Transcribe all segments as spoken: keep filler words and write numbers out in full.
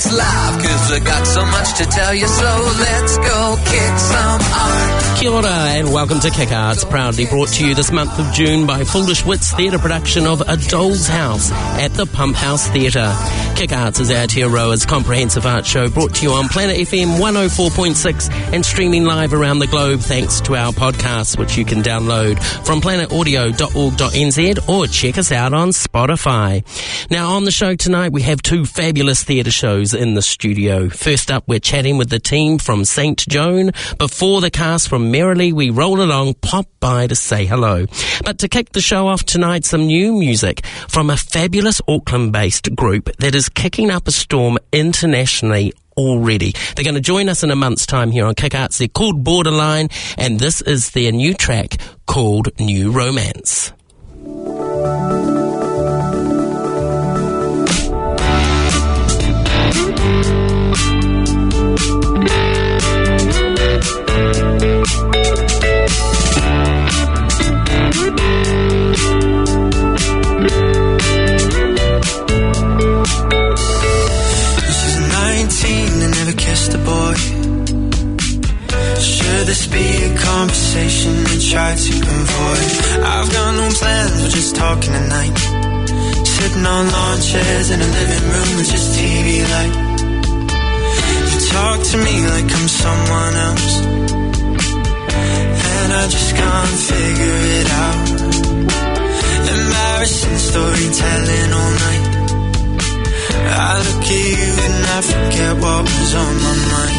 Let's laugh, cause I got so much to tell you, so let's go kick some art. Kia ora and welcome to Kick Arts, proudly brought to you this month of June by Foolish Wits Theatre production of A Doll's House at the Pump House Theatre. Kick Arts is Aotearoa's comprehensive art show, brought to you on Planet F M one oh four point six and streaming live around the globe thanks to our podcasts, which you can download from planet audio dot org dot n z or check us out on Spotify. Now on the show tonight we have two fabulous theatre shows in the studio. First up, we're chatting with the team from Saint Joan. Before the cast from Merrily We Roll Along pop by to say hello. But to kick the show off tonight, some new music from a fabulous Auckland-based group that is kicking up a storm internationally already. They're going to join us in a month's time here on Kick Arts. They're called Borderline, and this is their new track called New Romance. A boy. Should this be a conversation we try to avoid? I've got no plans, we're just talking tonight. Sitting on lawn chairs in a living room with just T V light. You talk to me like I'm someone else, and I just can't figure it out. Embarrassing storytelling all night. I look at you and I forget what was on my mind.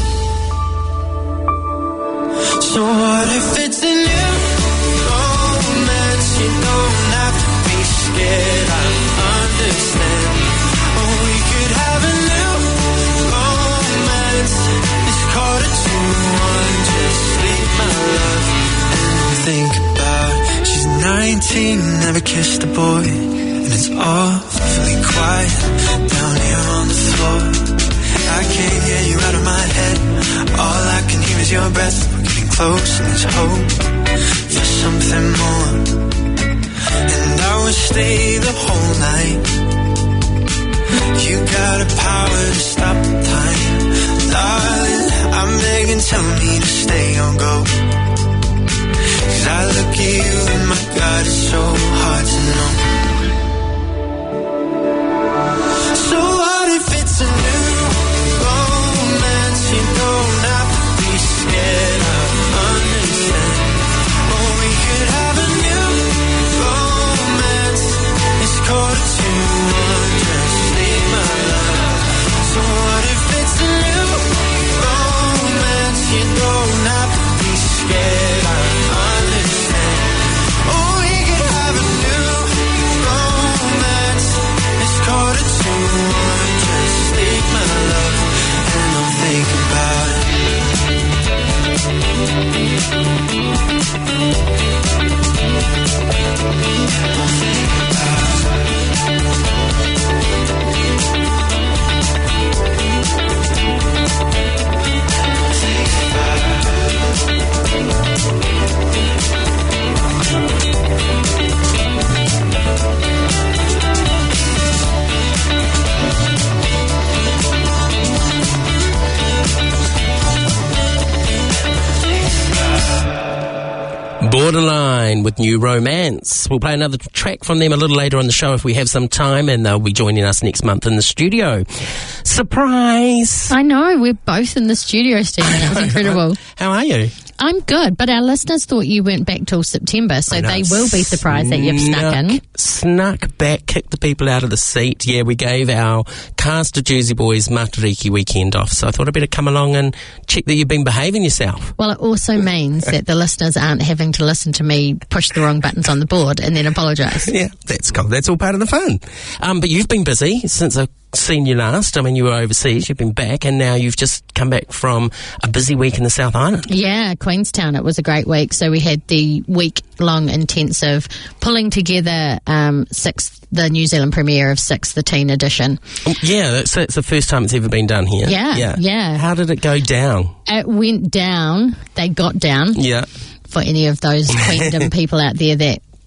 So what if it's a new romance? You don't have to be scared, I understand. Or we could have a new romance. It's called a two-one, just sleep my love. And think about it. She's nineteen, never kissed a boy. And it's awfully quiet down here on the floor. I can't get you out of my head. All I can hear is your breath. We're getting close and there's hope for something more. And I would stay the whole night. You got a power to stop time. Darling, I'm begging, tell me to stay or go. Cause I look at you and my God, it's so hard to know. So what if it's a new romance? You don't have to be scared, I understand. Or we could have a new romance. It's called a two-one, just leave my love. So what if it's a new romance? You don't have to be scared, I understand. Or we could have a new romance. It's called a two-one, just leave my love, and I'll think about it. I'll think Borderline with New Romance. We'll play another track from them a little later on the show if we have some time, and they'll be joining us next month in the studio. Surprise! I know, we're both in the studio, Stephen. That was incredible. How are you? I'm good, but our listeners thought you weren't back till September, so they will be surprised that you've snuck in. Snuck back, kicked the people out of the seat. Yeah, we gave our cast of Jersey Boys Matariki weekend off, so I thought I'd better come along and check that you've been behaving yourself. Well, it also means that the listeners aren't having to listen to me push the wrong buttons on the board and then apologise. Yeah, that's cool. That's all part of the fun. Um, but you've been busy since I've seen you last. I mean, you were overseas, you've been back, and now you've just come back from a busy week in the South Island. Yeah, Queenstown. It was a great week. So we had the week-long intensive pulling together um, sixth, the New Zealand premiere of Six, the Teen Edition. Oh, yeah, that's, that's the first time it's ever been done here. Yeah, yeah, yeah. How did it go down? It went down. They got down. Yeah. For any of those Queendom people out there that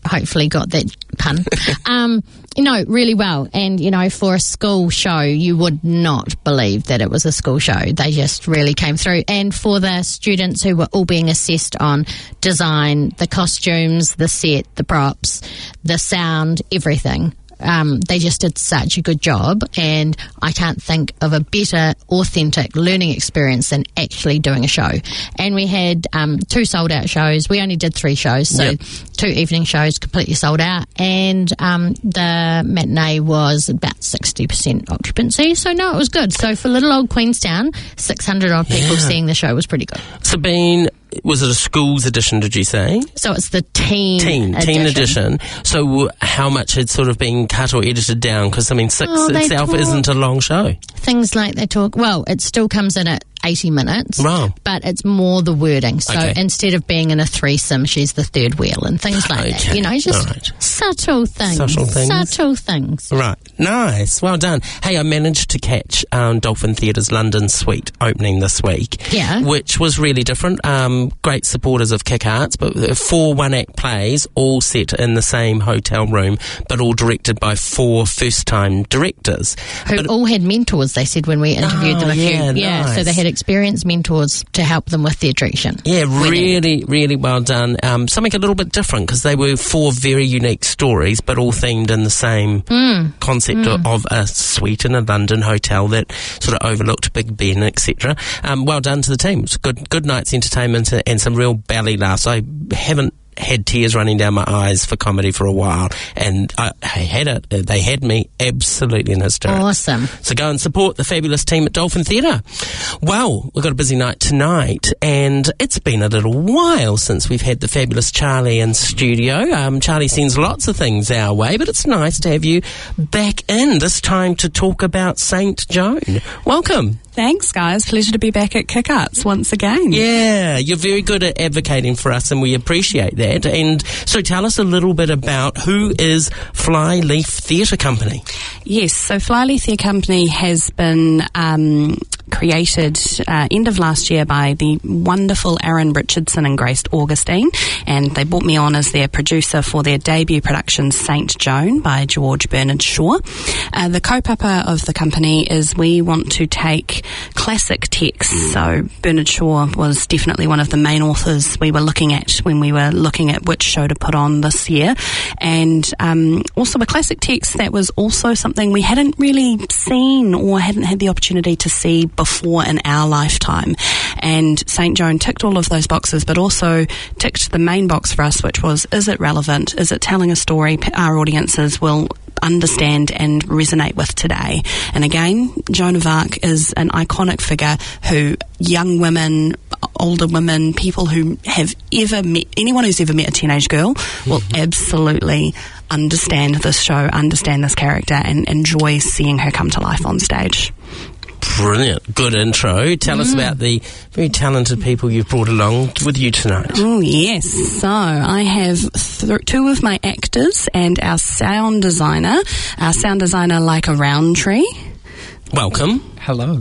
hopefully got that pun. um, you know, really well. And, you know, for a school show, you would not believe that it was a school show. They just really came through. And for the students who were all being assessed on design, the costumes, the set, the props, the sound, everything, Um, they just did such a good job, and I can't think of a better, authentic learning experience than actually doing a show. And we had um, two sold-out shows. We only did three shows, so yep. two evening shows completely sold out, and um, the matinee was about sixty percent occupancy, so no, it was good. So for little old Queenstown, six hundred odd people yeah. seeing the show was pretty good. Sabine, was it a schools edition, did you say? So it's the teen Teen, edition. teen edition. So how much had sort of been cut or edited down? Because, I mean, six Oh, they itself talk- isn't a long show. Things like they talk, well, it still comes in at eighty minutes, Wow. but it's more the wording. So Okay. instead of being in a threesome, she's the third wheel and things like that. Okay. You know, just Right. subtle things. Subtle things. Subtle things. Right. Nice. Well done. Hey, I managed to catch um, Dolphin Theatre's London Suite opening this week. Yeah. Which was really different. Um, great supporters of Kick Arts, but four one-act plays, all set in the same hotel room, but all directed by four first-time directors. Who But- all had mentors, they said, when we interviewed Oh, them a yeah, few. Yeah, so nice. they had experienced mentors to help them with their direction. Yeah, When really, really well done. Um, something a little bit different because they were four very unique stories, but all themed in the same Mm. concept Mm. of a suite in a London hotel that sort of overlooked Big Ben, et cetera. Um, well done to the team. It's good, good night's entertainment and some real belly laughs. I haven't had tears running down my eyes for comedy for a while, and I, I had it. They had me absolutely in hysterics. Awesome. So go and support the fabulous team at Dolphin Theatre. Well, we've got a busy night tonight, and it's been a little while since we've had the fabulous Charlie in studio. Um, Charlie sends lots of things our way, but it's nice to have you back in, this time to talk about Saint Joan. Welcome. Thanks, guys. Pleasure to be back at Kick Arts once again. Yeah, you're very good at advocating for us, and we appreciate that. And so tell us a little bit about who is Flyleaf Theatre Company. Yes, so Flyleaf Theatre Company has been um, created uh, end of last year by the wonderful Aaron Richardson and Grace Augustine, and they brought me on as their producer for their debut production Saint Joan by George Bernard Shaw. Uh, the kaupapa of the company is we want to take classic texts, so Bernard Shaw was definitely one of the main authors we were looking at when we were looking at which show to put on this year, and um, also a classic text that was also something we hadn't really seen or hadn't had the opportunity to see before in our lifetime. And Saint Joan ticked all of those boxes, but also ticked the main box for us, which was, is it relevant? Is it telling a story our audiences will understand and resonate with today? And again, Joan of Arc is an iconic figure who young women, older women, people who have ever met, anyone who's ever met a teenage girl will absolutely understand this show, understand this character, and enjoy seeing her come to life on stage. Brilliant. Good intro. Tell mm. us about the very talented people you've brought along with you tonight. Oh, yes. So I have th- two of my actors and our sound designer. Our sound designer, like a Roundtree. Welcome. Hello.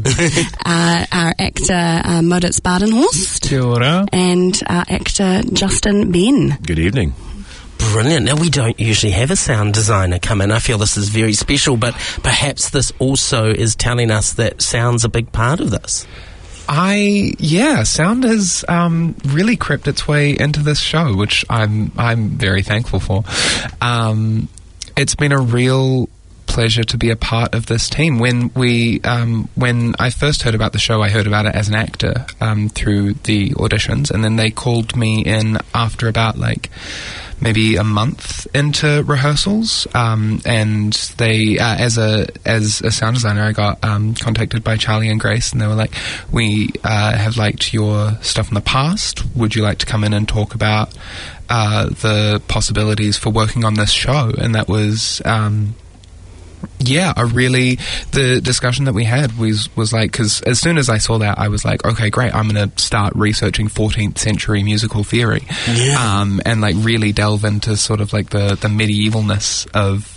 uh, our actor, uh, Moritz Badenhorst. Kia ora. And our actor, Justin Ben. Good evening. Brilliant. Now, we don't usually have a sound designer come in. I feel this is very special, but perhaps this also is telling us that sound's a big part of this. I yeah, sound has um, really crept its way into this show, which I'm I'm very thankful for. Um, it's been a real pleasure to be a part of this team. When we um, when I first heard about the show, I heard about it as an actor um, through the auditions, and then they called me in after about like maybe a month into rehearsals, um, and they, uh, as a as a sound designer, I got um, contacted by Charlie and Grace, and they were like, "We uh, have liked your stuff in the past. Would you like to come in and talk about uh, the possibilities for working on this show?" And that was. Um, Yeah, a really, the discussion that we had was, was like, because as soon as I saw that, I was like, okay, great, I'm going to start researching fourteenth century musical theory. Yeah. Um, and like really delve into sort of like the, the medievalness of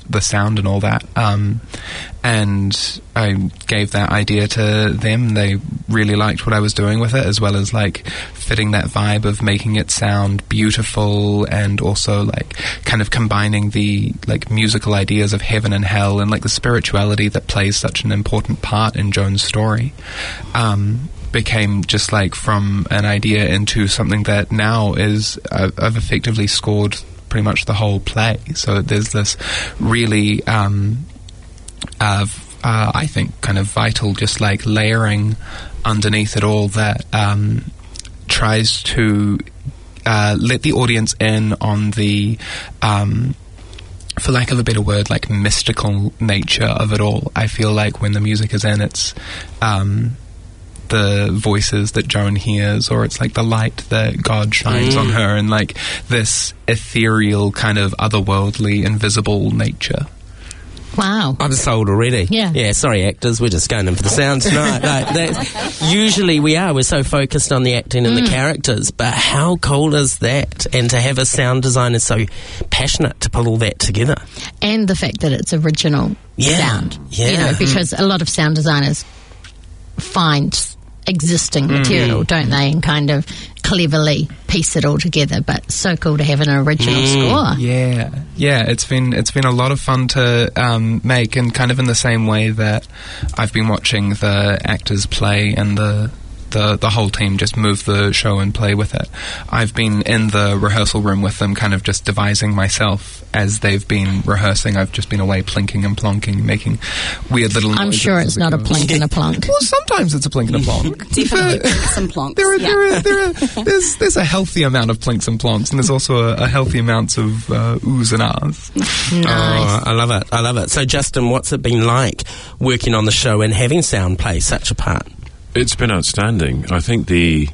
the sound and all that. Um, and I gave that idea to them. They really liked what I was doing with it, as well as like fitting that vibe of making it sound beautiful, and also like kind of combining the like musical ideas of heaven and hell, and like the spirituality that plays such an important part in Joan's story. Um, became just like from an idea into something that now is uh, I've effectively scored pretty much the whole play. So there's this really um, uh, uh, I think kind of vital just like layering underneath it all that um, tries to uh, let the audience in on the um, for lack of a better word, like mystical nature of it all. I feel like when the music is in, it's um, the voices that Joan hears, or it's like the light that God shines mm. on her, and like this ethereal kind of otherworldly, invisible nature. Wow. I'm sold already. Yeah. Yeah, sorry, actors, we're just going in for the sound tonight. Like, that's, usually we are, we're so focused on the acting and mm. the characters, but how cool is that? And to have a sound designer so passionate to pull all that together. And the fact that it's original yeah. sound. Yeah. You know, because mm. a lot of sound designers find existing material, mm. don't they, and kind of cleverly piece it all together. But so cool to have an original mm. score. Yeah, yeah. It's been it's been a lot of fun to um, make, and kind of in the same way that I've been watching the actors play and the. The, the whole team just move the show and play with it. I've been in the rehearsal room with them, kind of just devising myself as they've been rehearsing. I've just been away plinking and plonking, making weird little noises. I'm sure it's not a plink and a plonk. Well, sometimes it's a plink and a plonk. Definitely plinks and plonks. There are, yeah. there are, there are, there's, there's a healthy amount of plinks and plonks, and there's also a, a healthy amount of uh, oohs and ahs. Nice. Oh, I love it. I love it. So, Justin, what's it been like working on the show and having sound play such a part? It's been outstanding. I think the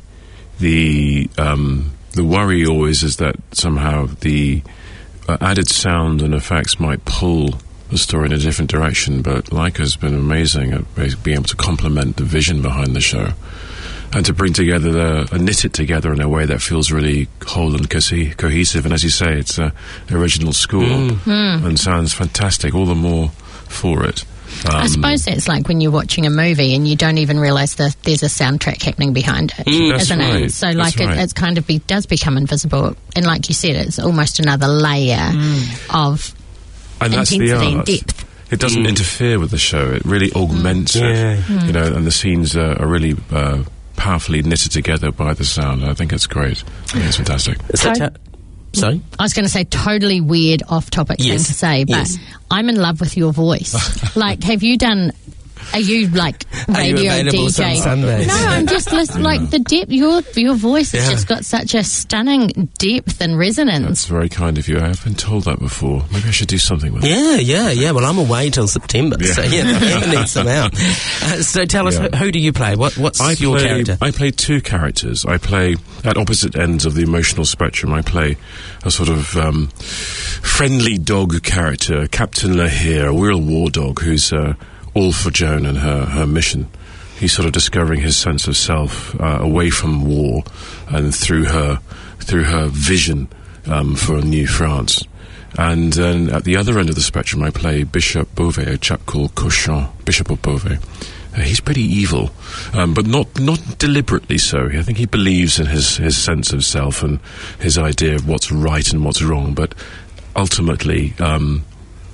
the um, the worry always is that somehow the uh, added sound and effects might pull the story in a different direction. But Laika's been amazing at being able to complement the vision behind the show and to bring together the uh, knit it together in a way that feels really whole and co- cohesive. And as you say, it's an original score mm. and sounds fantastic. All the more for it. Um, I suppose that's like when you're watching a movie and you don't even realise that there's a soundtrack happening behind it, mm, isn't right. it? So, like, right. it it's kind of be, does become invisible, and like you said, it's almost another layer mm. of and intensity that's the and art. depth. It doesn't mm. interfere with the show; it really augments mm. it. Yeah. Mm. You know, and the scenes are, are really uh, powerfully knitted together by the sound. I think it's great. I think it's fantastic. So, ta- Sorry? I was going to say totally weird off-topic yes. thing to say, but yes. I'm in love with your voice. Like, have you done... Are you like radio Are you D J? on Sundays? No, I'm just listening. Like the depth, your your voice has Yeah. just got such a stunning depth and resonance. That's very kind of you. I have been told that before. Maybe I should do something with it. Yeah, yeah, yeah. Well, I'm away till September, Yeah. so yeah, I need some out. Uh, so tell us, Yeah. who, who do you play? What, what's I your play, character? I play two characters. I play at opposite ends of the emotional spectrum. I play a sort of um, friendly dog character, Captain Lahir, a real war dog who's uh, all for Joan and her, her mission. He's sort of discovering his sense of self uh, away from war and through her through her vision um, for a new France. And then at the other end of the spectrum, I play Bishop Beauvais, a chap called Cochon, Bishop of Beauvais. Uh, he's pretty evil, um, but not not deliberately so. I think he believes in his, his sense of self and his idea of what's right and what's wrong, but ultimately um,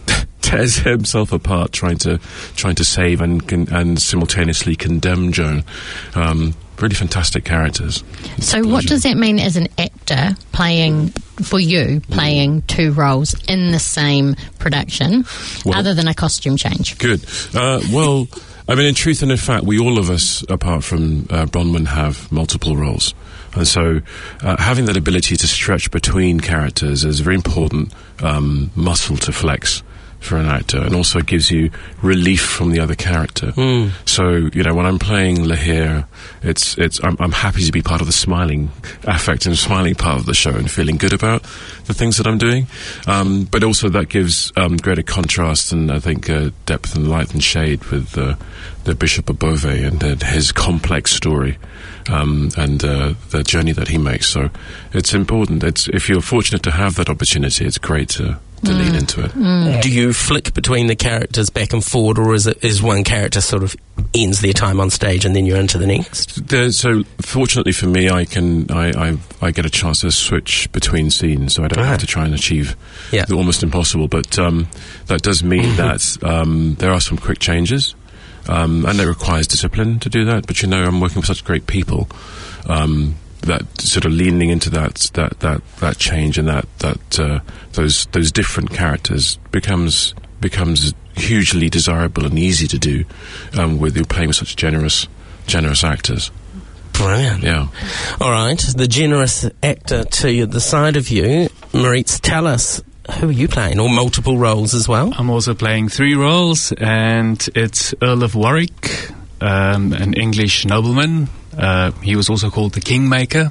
tears himself apart trying to trying to save and con- and simultaneously condemn Joan. Um, really fantastic characters. So what does that mean as an actor playing, for you, playing two roles in the same production, Well- other than a costume change? Good. Uh, well, I mean, in truth and in fact, we all of us, apart from uh, Bronwyn, have multiple roles. And so uh, having that ability to stretch between characters is a very important um, muscle to flex for an actor, and also gives you relief from the other character. Mm. So, you know, when I'm playing Lahir, it's it's I'm, I'm happy to be part of the smiling affect and smiling part of the show and feeling good about the things that I'm doing. Um, but also that gives um, greater contrast and I think uh, depth and light and shade with uh, the Bishop of Beauvais and uh, his complex story um, and uh, the journey that he makes. So it's important. It's if you're fortunate to have that opportunity, it's great to to lean into it. Do you flick between the characters back and forward, or is it is one character sort of ends their time on stage and then you're into the next? There, so fortunately for me, I can I, I I get a chance to switch between scenes, so I don't Ah. have to try and achieve Yeah. the almost impossible. But um, that does mean that um, there are some quick changes, um, and it requires discipline to do that. But you know, I'm working with such great people. Um, that sort of leaning into that that that, that change and that that uh, those those different characters becomes becomes hugely desirable and easy to do um, with you playing with such generous generous actors. Brilliant. Yeah. All right, the generous actor to the side of you, Maurice, tell us, who are you playing, or multiple roles as well? I'm also playing three roles, and it's Earl of Warwick, um, an English nobleman. Uh, he was also called the Kingmaker.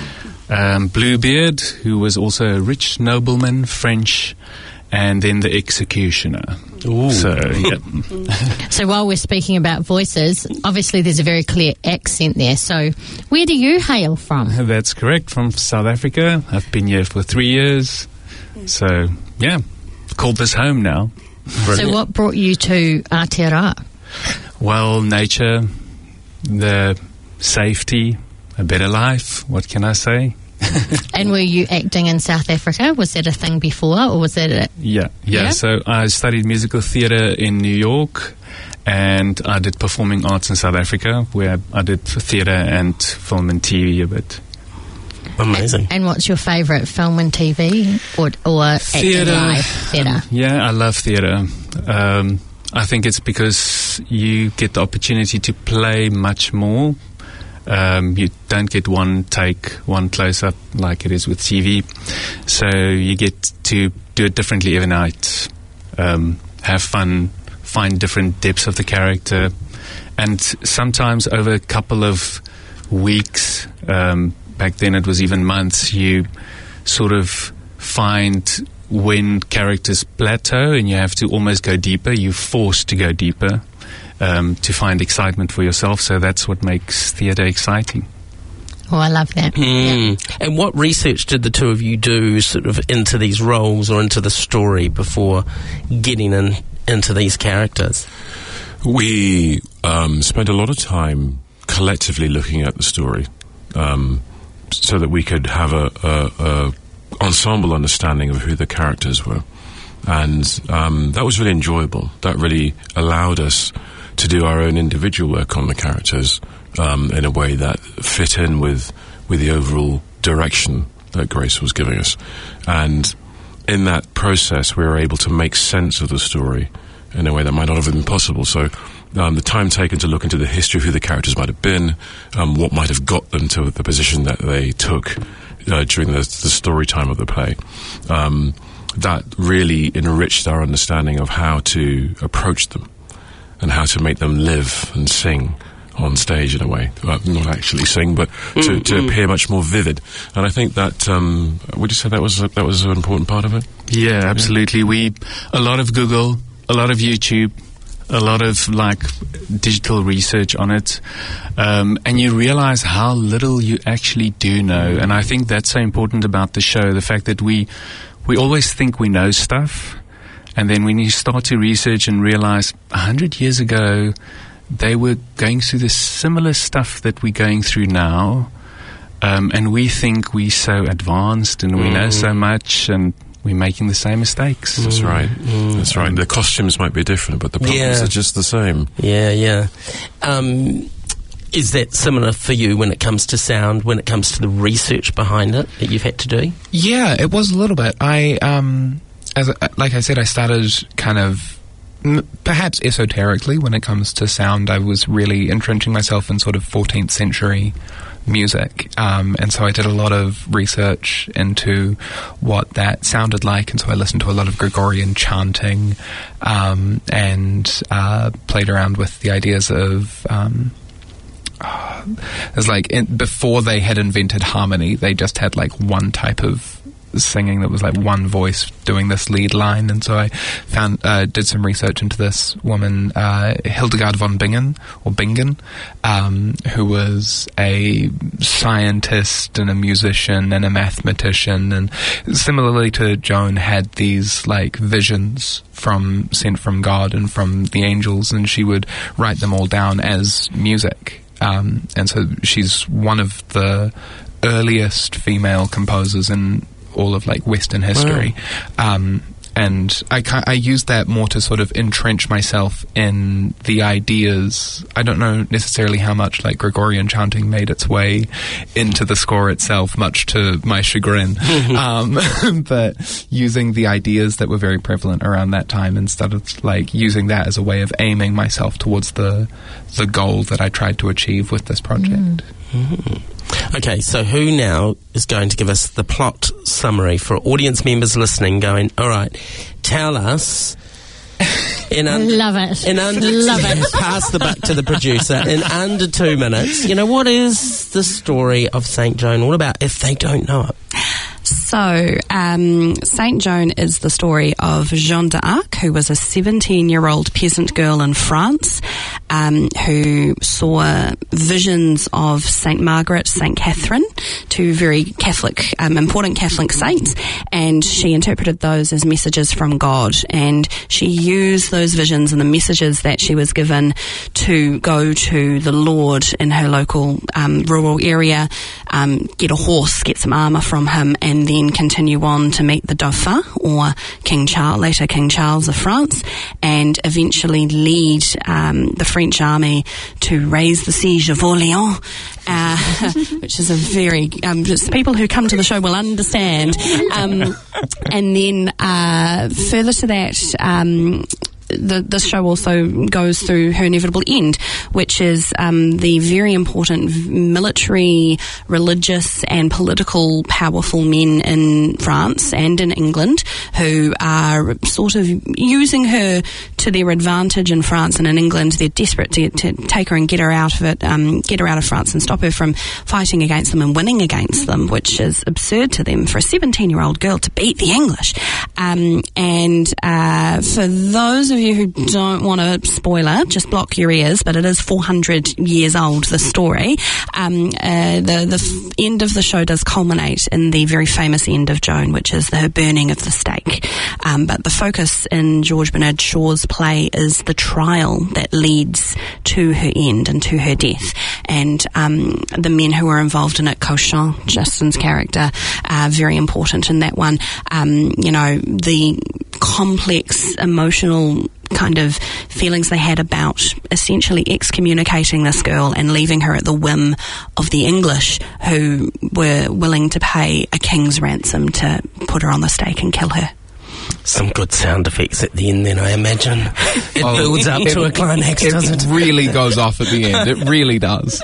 Um, Bluebeard, who was also a rich nobleman, French, and then the Executioner. Ooh. So, yeah. So while we're speaking about voices, obviously there's a very clear accent there. So where do you hail from? That's correct, from South Africa. I've been here for three years. So, yeah, called this home now. So what brought you to Aotearoa? Well, nature, the safety, a better life. What can I say? And were you acting in South Africa? Was that a thing before, or was that a... Yeah, yeah. Yeah? So I studied musical theatre in New York, and I did performing arts in South Africa, where I did theatre and film and T V a bit. Amazing. And what's your favourite film and T V, or, or acting Theatre. live? Theatre. Yeah, I love theatre. Um, I think it's because you get the opportunity to play much more. Um, you don't get one take, one close-up like it is with T V. So you get to do it differently every night, um, have fun, find different depths of the character. And sometimes over a couple of weeks, um, back then it was even months, you sort of find when characters plateau and you have to almost go deeper. You're forced to go deeper. Um, to find excitement for yourself, so that's what makes theatre exciting. Oh, I love that. Mm. And what research did the two of you do sort of into these roles or into the story before getting in, into these characters? We um, spent a lot of time collectively looking at the story, um, so that we could have a, a, a ensemble understanding of who the characters were, and um, that was really enjoyable. That really allowed us to do our own individual work on the characters um, in a way that fit in with with the overall direction that Grace was giving us. And in that process, we were able to make sense of the story in a way that might not have been possible. So um, the time taken to look into the history of who the characters might have been, um, what might have got them to the position that they took uh, during the, the story time of the play, um, that really enriched our understanding of how to approach them and how to make them live and sing on stage in a way. Well, not actually sing, but to, Mm, to mm. appear much more vivid. And I think that, um, would you say that was, a, that was an important part of it? Yeah, absolutely. We a lot of Google, a lot of YouTube, a lot of like digital research on it, um, and you realize how little you actually do know. And I think that's so important about the show, the fact that we we always think we know stuff, and then when you start to research and realize a hundred years ago they were going through the similar stuff that we're going through now, um, and we think we're so advanced and we Mm. know so much, and we're making the same mistakes. That's right. That's right. The costumes might be different, but the problems Yeah. are just the same. Yeah, yeah. Um, is that similar for you when it comes to sound, when it comes to the research behind it that you've had to do? Yeah, it was a little bit. I, um, as I- like I said, I started kind of m- perhaps esoterically when it comes to sound. I was really entrenching myself in sort of fourteenth century music, um, and so I did a lot of research into what that sounded like, and so I listened to a lot of Gregorian chanting, um, and uh, played around with the ideas of um, it was like in, before they had invented harmony, they just had like one type of singing that was like one voice doing this lead line, and so I found uh, did some research into this woman, uh, Hildegard von Bingen or Bingen, um, who was a scientist and a musician and a mathematician, and similarly to Joan had these like visions from sent from God and from the angels, and she would write them all down as music. Um, and so she's one of the earliest female composers in all of like Western history. Wow. Um, and I, I use that more to sort of entrench myself in the ideas. I don't know necessarily how much like Gregorian chanting made its way into the score itself, much to my chagrin. um, but using the ideas that were very prevalent around that time instead of like using that as a way of aiming myself towards the the goal that I tried to achieve with this project. Mm. Mm. Okay, so who now is going to give us the plot summary for audience members listening going, all right, tell us in under, love it. In under love two, it. Pass the buck to the producer. In under two minutes, you know, what is the story of Saint Joan all about if they don't know it? So, um, Saint Joan is the story of Jeanne d'Arc, who was a seventeen-year-old peasant girl in France, um, who saw visions of Saint Margaret, Saint Catherine, two very Catholic, um, important Catholic saints, and she interpreted those as messages from God, and she used those visions and the messages that she was given to go to the Lord in her local um, rural area, um, get a horse, get some armour from him, and then continue on to meet the Dauphin, or King Charles, later King Charles of France, and eventually lead um, the French army to raise the siege of Orleans, uh, which is a very um, just people who come to the show will understand. Um, and then uh, further to that, um, The, the show also goes through her inevitable end, which is um, the very important military, religious and political powerful men in France and in England who are sort of using her to their advantage in France and in England. They're desperate to, to take her and get her out of it, um, get her out of France and stop her from fighting against them and winning against them, which is absurd to them for a seventeen-year-old girl to beat the English. Um, and uh, for those of you who don't want a spoiler, just block your ears, but it is four hundred years old, the story. Um, uh, the, the f- end of the show does culminate in the very famous end of Joan, which is the, her burning of the stake. Um, but the focus in George Bernard Shaw's play is the trial that leads to her end and to her death. And um, the men who are involved in it, Cauchon, Justin's character, are very important in that one. Um, you know, the complex emotional kind of feelings they had about essentially excommunicating this girl and leaving her at the whim of the English, who were willing to pay a king's ransom to put her on the stake and kill her. Some good sound effects at the end then, I imagine. It oh, builds up it, to a climax, it doesn't it? It really goes off at the end. It really does.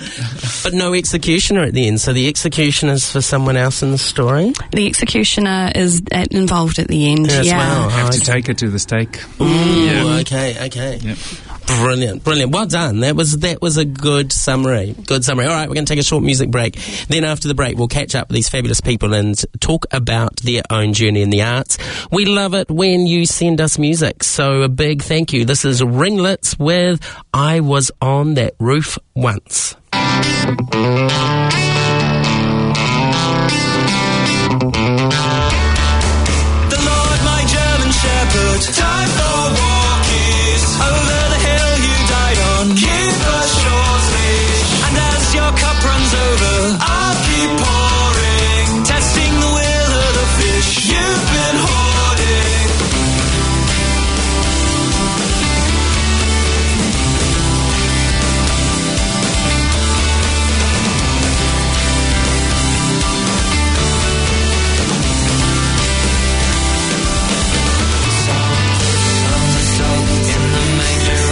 But no executioner at the end, so the executioner's for someone else in the story? The executioner is uh, involved at the end, yes, yeah. Well, You have okay. to take her to the stake. Ooh, yeah. okay, okay. Yep. Brilliant, brilliant. Well done. That was that was a good summary. Good summary. All right, we're going to take a short music break. Then after the break, we'll catch up with these fabulous people and talk about their own journey in the arts. We love it when you send us music, so a big thank you. This is Ringlets with I Was on That Roof Once. The Lord, my German Shepherd, time for walkies. Over the hill you died on, keep a short leash. And as your cup runs over, I'll keep pouring, testing the will of the fish you've been hoarding. In the manger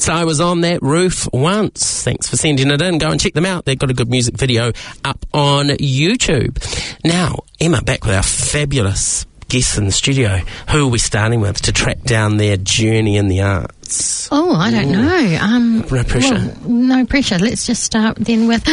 Yes, I was on that roof once. Thanks for sending it in. Go and check them out. They've got a good music video up on YouTube. Now, Emma, back with our fabulous guests in the studio. Who are we starting with to track down their journey in the arts? Oh, I don't know. Um, no pressure. Well, no pressure. Let's just start then with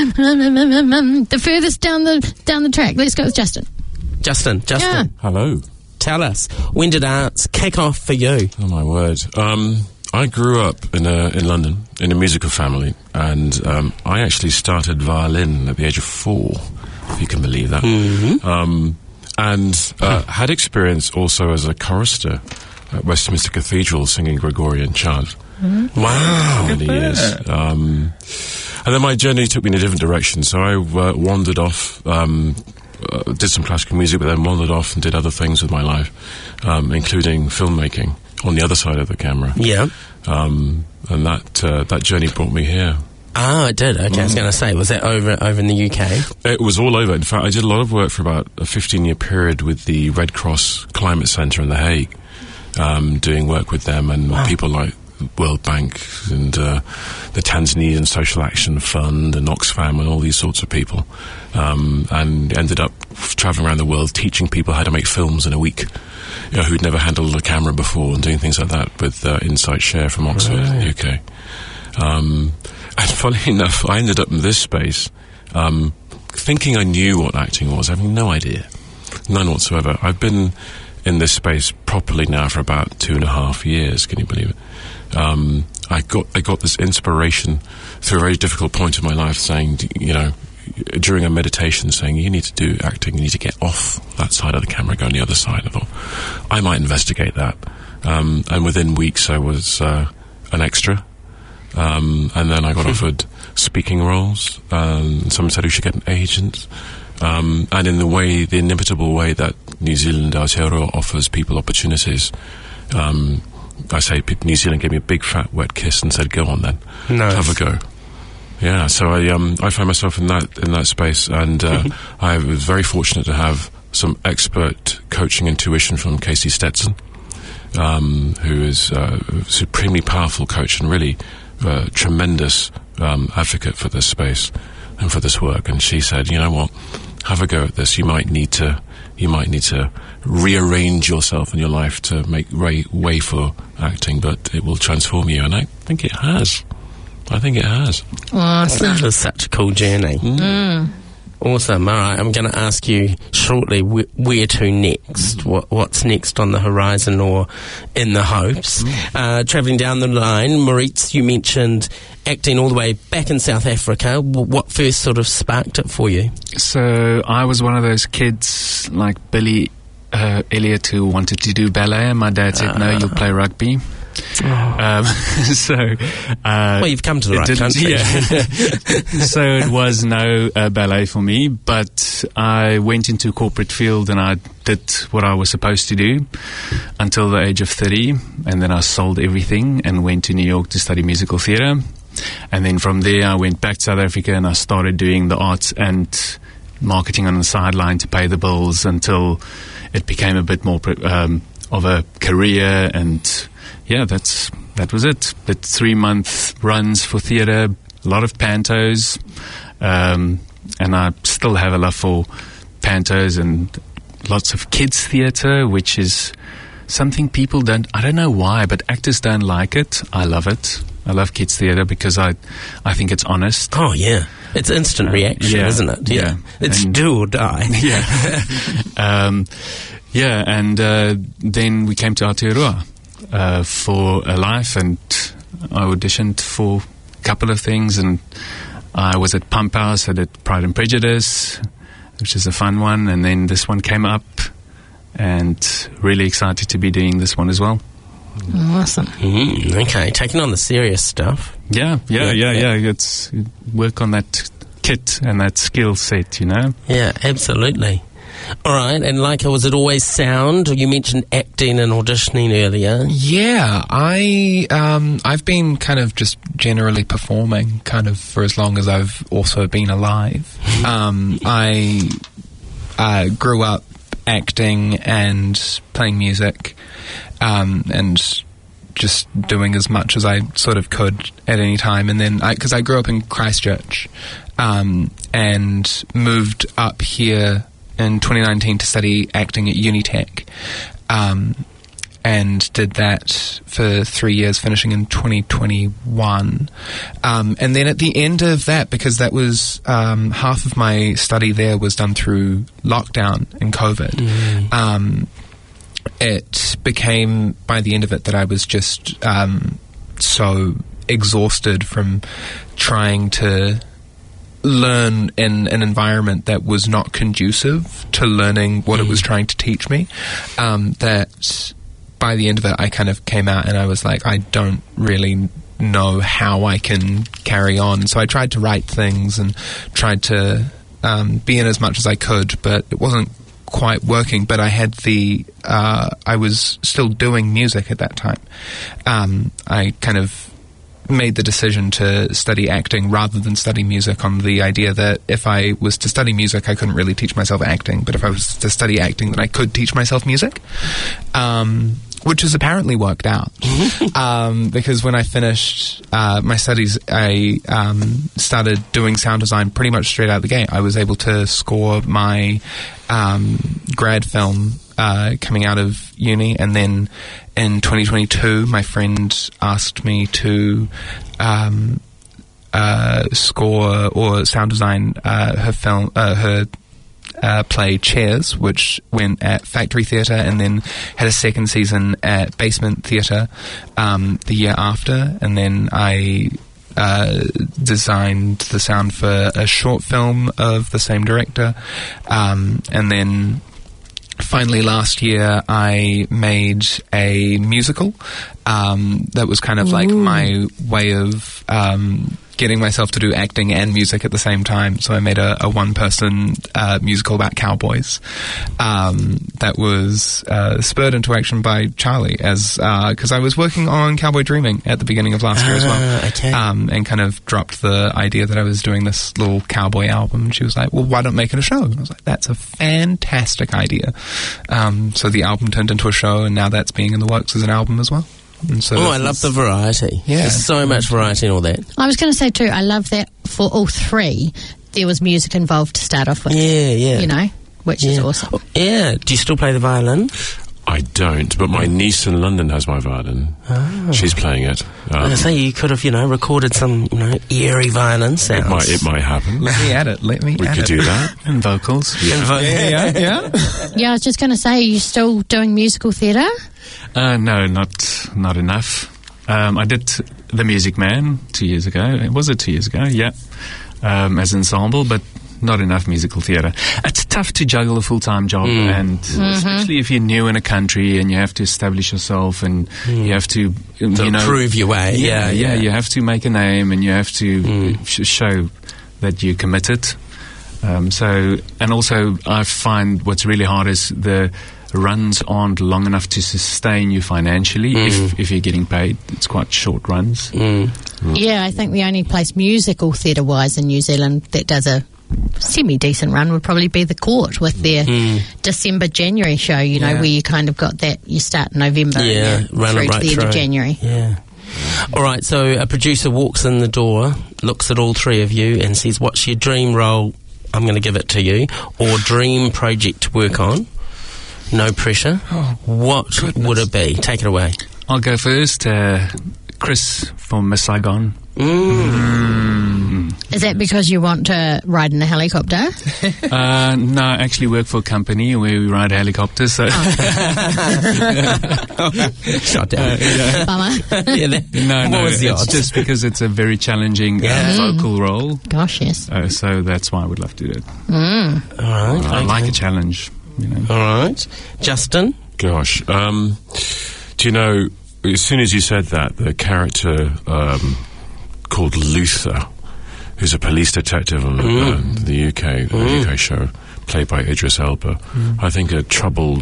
the furthest down the down the track. Let's go with Justin. Justin, Justin. Yeah. Hello. Tell us, when did arts kick off for you? Oh my word! Um, I grew up in a, in London in a musical family, and um, I actually started violin at the age of four, if you can believe that. Mm-hmm. Um, and uh, had experience also as a chorister at Westminster Cathedral, singing Gregorian chant. Mm-hmm. Wow! For many years. Um, and then my journey took me in a different direction, so I uh, wandered off. Um, Uh, did some classical music, but then wandered off and did other things with my life, um, including filmmaking on the other side of the camera. Yeah. Um, and that uh, that journey brought me here. Ah, it did. Okay, mm. I was going to say, was that over over in the U K? It was all over. In fact, I did a lot of work for about a fifteen-year period with the Red Cross Climate Centre in The Hague, um, doing work with them and wow. people like World Bank and uh, the Tanzanian Social Action Fund and Oxfam and all these sorts of people, um, and ended up travelling around the world teaching people how to make films in a week, you know, who'd never handled a camera before, and doing things like that with uh, Insight Share from Oxford, right. U K. Um, and funny enough, I ended up in this space um, thinking I knew what acting was, having no idea, none whatsoever. I've been in this space properly now for about two and a half years. Can you believe it? Um, I got I got this inspiration through a very difficult point in my life, saying, you know, during a meditation, saying you need to do acting, you need to get off that side of the camera, go on the other side. I thought I might investigate that, um, and within weeks I was uh, an extra, um, and then I got offered speaking roles. Um, someone said you should get an agent, um, and in the way, the inimitable way that New Zealand Aotearoa offers people opportunities. Um, I say New Zealand gave me a big fat wet kiss and said, "Go on then, nice. Have a go." Yeah, so I um I found myself in that in that space, and uh, I was very fortunate to have some expert coaching and tuition from Casey Stetson, um, who is uh, a supremely powerful coach and really uh, tremendous um, advocate for this space and for this work. And she said, "You know what? Have a go at this. You might need to." You might need to rearrange yourself and your life to make way, way for acting, but it will transform you, and I think it has. I think it has. Awesome. That is such a cool journey. Mm. Mm. Awesome. All right, I'm going to ask you shortly wh- where to next, what, what's next on the horizon or in the hopes. Mm. Uh, travelling down the line, Maurits, you mentioned acting all the way back in South Africa. W- what first sort of sparked it for you? So I was one of those kids like Billy uh, Elliot who wanted to do ballet, and my dad said, uh, no, you'll play rugby. Oh. Um, so, uh, well, you've come to the right country. Yeah. So it was no uh, ballet for me, but I went into corporate field and I did what I was supposed to do until the age of thirty, and then I sold everything and went to New York to study musical theatre. And then from there I went back to South Africa and I started doing the arts and marketing on the sideline to pay the bills until it became a bit more um, of a career. And yeah, that's that was it. The three month runs for theatre, a lot of pantos, um, and I still have a love for pantos and lots of kids theatre, which is something people don't. I don't know why, but actors don't like it. I love it. I love kids theatre because I, I think it's honest. Oh yeah, it's instant reaction, uh, yeah, isn't it? Yeah, yeah. It's and do or die. Yeah, um, yeah, and uh, then we came to Aotearoa. Uh, for a life, and I auditioned for a couple of things, and I was at Pump House, I did Pride and Prejudice, which is a fun one, and then this one came up, and really excited to be doing this one as well. Awesome. Mm, okay, taking on the serious stuff. Yeah, yeah, yeah, yeah, yeah. It's work on that kit and that skill set, you know? Yeah, absolutely. All right, and Laika, was it always sound? You mentioned acting and auditioning earlier. Yeah, I um, I've been kind of just generally performing kind of for as long as I've also been alive. um, I uh, grew up acting and playing music, um, and just doing as much as I sort of could at any time. And then, because I, I grew up in Christchurch um, and moved up here in twenty nineteen to study acting at Unitec. Um, and did that for three years, finishing in twenty twenty-one. Um, and then at the end of that, because that was um, half of my study there was done through lockdown and COVID, mm. um, it became, by the end of it, that I was just um, so exhausted from trying to learn in an environment that was not conducive to learning what mm. it was trying to teach me, um, that by the end of it, I kind of came out and I was like, I don't really know how I can carry on. So I tried to write things and tried to um, be in as much as I could, but it wasn't quite working. But I had the, uh, I was still doing music at that time. Um, I kind of made the decision to study acting rather than study music, on the idea that if I was to study music, I couldn't really teach myself acting, but if I was to study acting, then I could teach myself music, um, which has apparently worked out. um, because when I finished uh, my studies, I um, started doing sound design pretty much straight out of the gate. I was able to score my um, grad film uh, coming out of uni, and then in twenty twenty-two, my friend asked me to um, uh, score or sound design uh, her film, uh, her uh, play Chairs, which went at Factory Theatre and then had a second season at Basement Theatre um, the year after. And then I uh, designed the sound for a short film of the same director, um, and then finally, last year, I made a musical um, that was kind of like Ooh. my way of um, getting myself to do acting and music at the same time. So I made a, a one-person uh, musical about cowboys um, that was uh, spurred into action by Charlie, as because uh, I was working on Cowboy Dreaming at the beginning of last ah, year as well, okay. um, and kind of dropped the idea that I was doing this little cowboy album. And she was like, well, why don't make it a show? And I was like, that's a fantastic idea. Um, so the album turned into a show, and now that's being in the works as an album as well. And so oh, I love the variety. Yeah. There's so much variety and all that. I was going to say too, I love that for all three, there was music involved to start off with. Yeah, yeah. You know, which yeah. is awesome. Yeah. Do you still play the violin? I don't, but my niece in London has my violin. Oh. She's playing it. Um, I say you could have, you know, recorded some, you know, eerie violin sounds. It might, it might happen. Let me add it. Let me. We add could it. do that. And vocals. Yeah. And vo- yeah, yeah, yeah. Yeah, I was just going to say, are you still doing musical theatre? Uh, no, not not enough. Um, I did The Music Man two years ago. Was it two years ago? Yeah, um, as ensemble, but not enough musical theatre. It's tough to juggle a full-time job, mm. and mm-hmm. especially if you're new in a country and you have to establish yourself and mm. you have to, you to know, prove your way. Yeah, yeah, yeah, yeah. You have to make a name and you have to mm. sh- show that you're committed. Um, so, and also, I find what's really hard is the runs aren't long enough to sustain you financially mm. if, if you're getting paid. It's quite short runs. Mm. Mm. Yeah, I think the only place musical theatre-wise in New Zealand that does a semi-decent run would probably be the Court with their mm. December, January show, you know, yeah. where you kind of got that, you start in November yeah, and run through it right to the through. end of January. Yeah. All right, so a producer walks in the door, looks at all three of you and says, what's your dream role? I'm going to give it to you. Or dream project to work on? No pressure. Oh, what goodness. would it be? Take it away. I'll go first. Uh, Chris from Miss Saigon. Mm. Mm. Is that because you want to ride in a helicopter? uh, no, I actually work for a company where we ride helicopters. So. Oh. Shut down. Uh, yeah. Bummer. yeah, that, no, what no, was the it's odds? just because it's a very challenging Yeah. uh, vocal role. Gosh, yes. Uh, so that's why I would love to do it. Mm. All right. I okay. like a challenge. You know. All right. Justin? Gosh. Um, do you know, as soon as you said that, the character um, called Luther, who's a police detective on Mm. uh, the U K, Mm. the U K show, played by Idris Elba, Mm. I think a troubled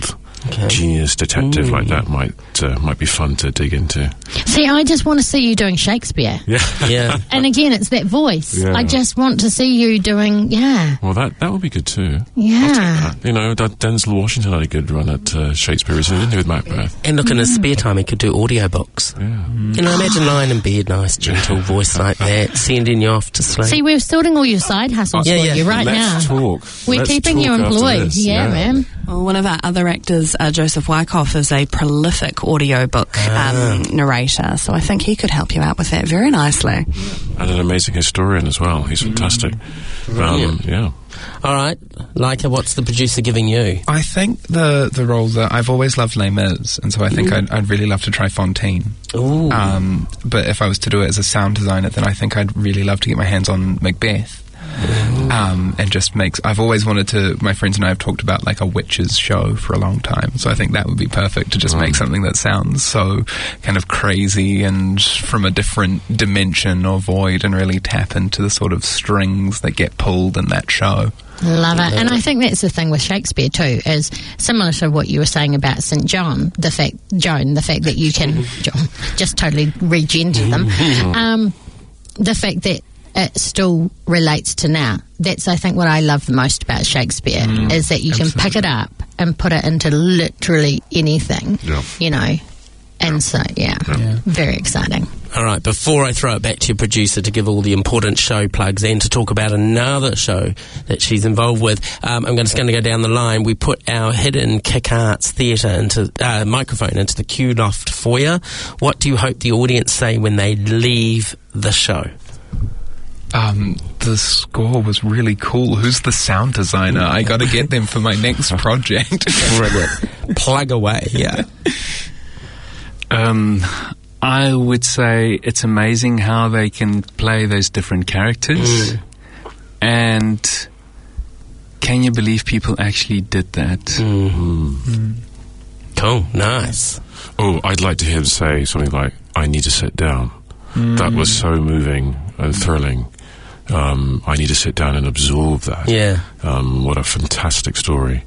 Okay. genius detective like that might uh, might be fun to dig into. See, I just want to see you doing Shakespeare. Yeah. Yeah. And again, it's that voice. Yeah. I just want to see you doing, yeah, Well, that that would be good too. yeah. You know, that Denzel Washington had a good run at uh, Shakespeare, didn't he, with Macbeth? And look, in his spare time, he could do audiobooks. Yeah. You know, imagine lying in bed, nice, gentle voice like that, sending you off to sleep. See, we're sorting all your side hustles Yeah, for yeah. you right Let's now. talk. We're Let's keeping talk you after employed. this. Yeah, man. Well, one of our other actors, uh, Joseph Wyckoff, is a prolific audiobook um, narrator, so I think he could help you out with that very nicely. And an amazing historian as well. He's fantastic. Um, yeah. All right, Leica, what's the producer giving you? I think the the role that I've always loved Les Mis, and so I think I'd, I'd really love to try Fontaine. Ooh. Um, but if I was to do it as a sound designer, then I think I'd really love to get my hands on Macbeth. Um, and just makes. I've always wanted to. My friends and I have talked about like a witches show for a long time, so I think that would be perfect to just make something that sounds so kind of crazy and from a different dimension or void, and really tap into the sort of strings that get pulled in that show. Love it. And I think that's the thing with Shakespeare too, is similar to what you were saying about Saint John, the fact, Joan, the fact that you can, John, just totally regender them, um, the fact that it still relates to now. That's, I think, what I love the most about Shakespeare, is that you can pick it up and put it into literally anything, Yeah. you know. And so, yeah, very exciting. All right, before I throw it back to your producer to give all the important show plugs and to talk about another show that she's involved with, um, I'm just going to go down the line. We put our hidden Kick Arts Theatre into uh, microphone into the Q Loft foyer. What do you hope the audience say when they leave the show? Um, the score was really cool. Who's the sound designer? I got to get them for my next project. Brilliant. Plug away, yeah. Um, I would say it's amazing how they can play those different characters. And can you believe people actually did that? Mm. Cool, nice. Oh, I'd like to hear him say something like, I need to sit down. That was so moving and thrilling. Um, I need to sit down and absorb that. Yeah. Um, what a fantastic story.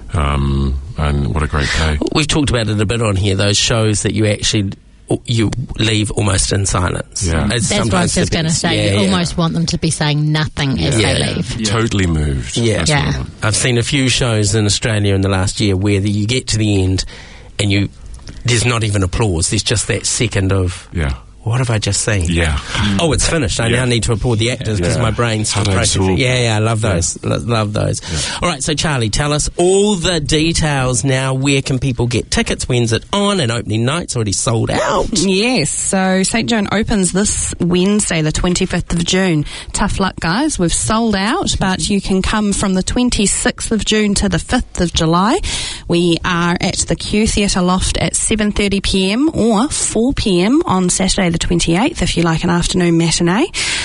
Um, and what a great play. We've talked about it a bit on here, those shows that you actually you leave almost in silence. Yeah. It's That's what I sometimes was just the going to best. say. Yeah, you yeah. almost want them to be saying nothing as Yeah. they leave. Yeah. Totally moved. Yeah. That's Yeah. what I want. I've seen a few shows in Australia in the last year where the, you get to the end and you there's not even applause. There's just that second of, Yeah. what have I just seen? Yeah. Oh, it's finished. I Yeah. now need to applaud the actors because Yeah. my brain's How still to processing. absorb. Yeah, yeah, I love those. Lo- love those. All right, so Charlie, tell us all the details now. Where can people get tickets? When's it on? And opening night's already sold out. Yes, so Saint Joan opens this Wednesday, the twenty-fifth of June. Tough luck, guys. We've sold out, but you can come from the twenty-sixth of June to the fifth of July. We are at the Q Theatre Loft at seven thirty p m or four p m on Saturday, the twenty-eighth, if you like an afternoon matinee.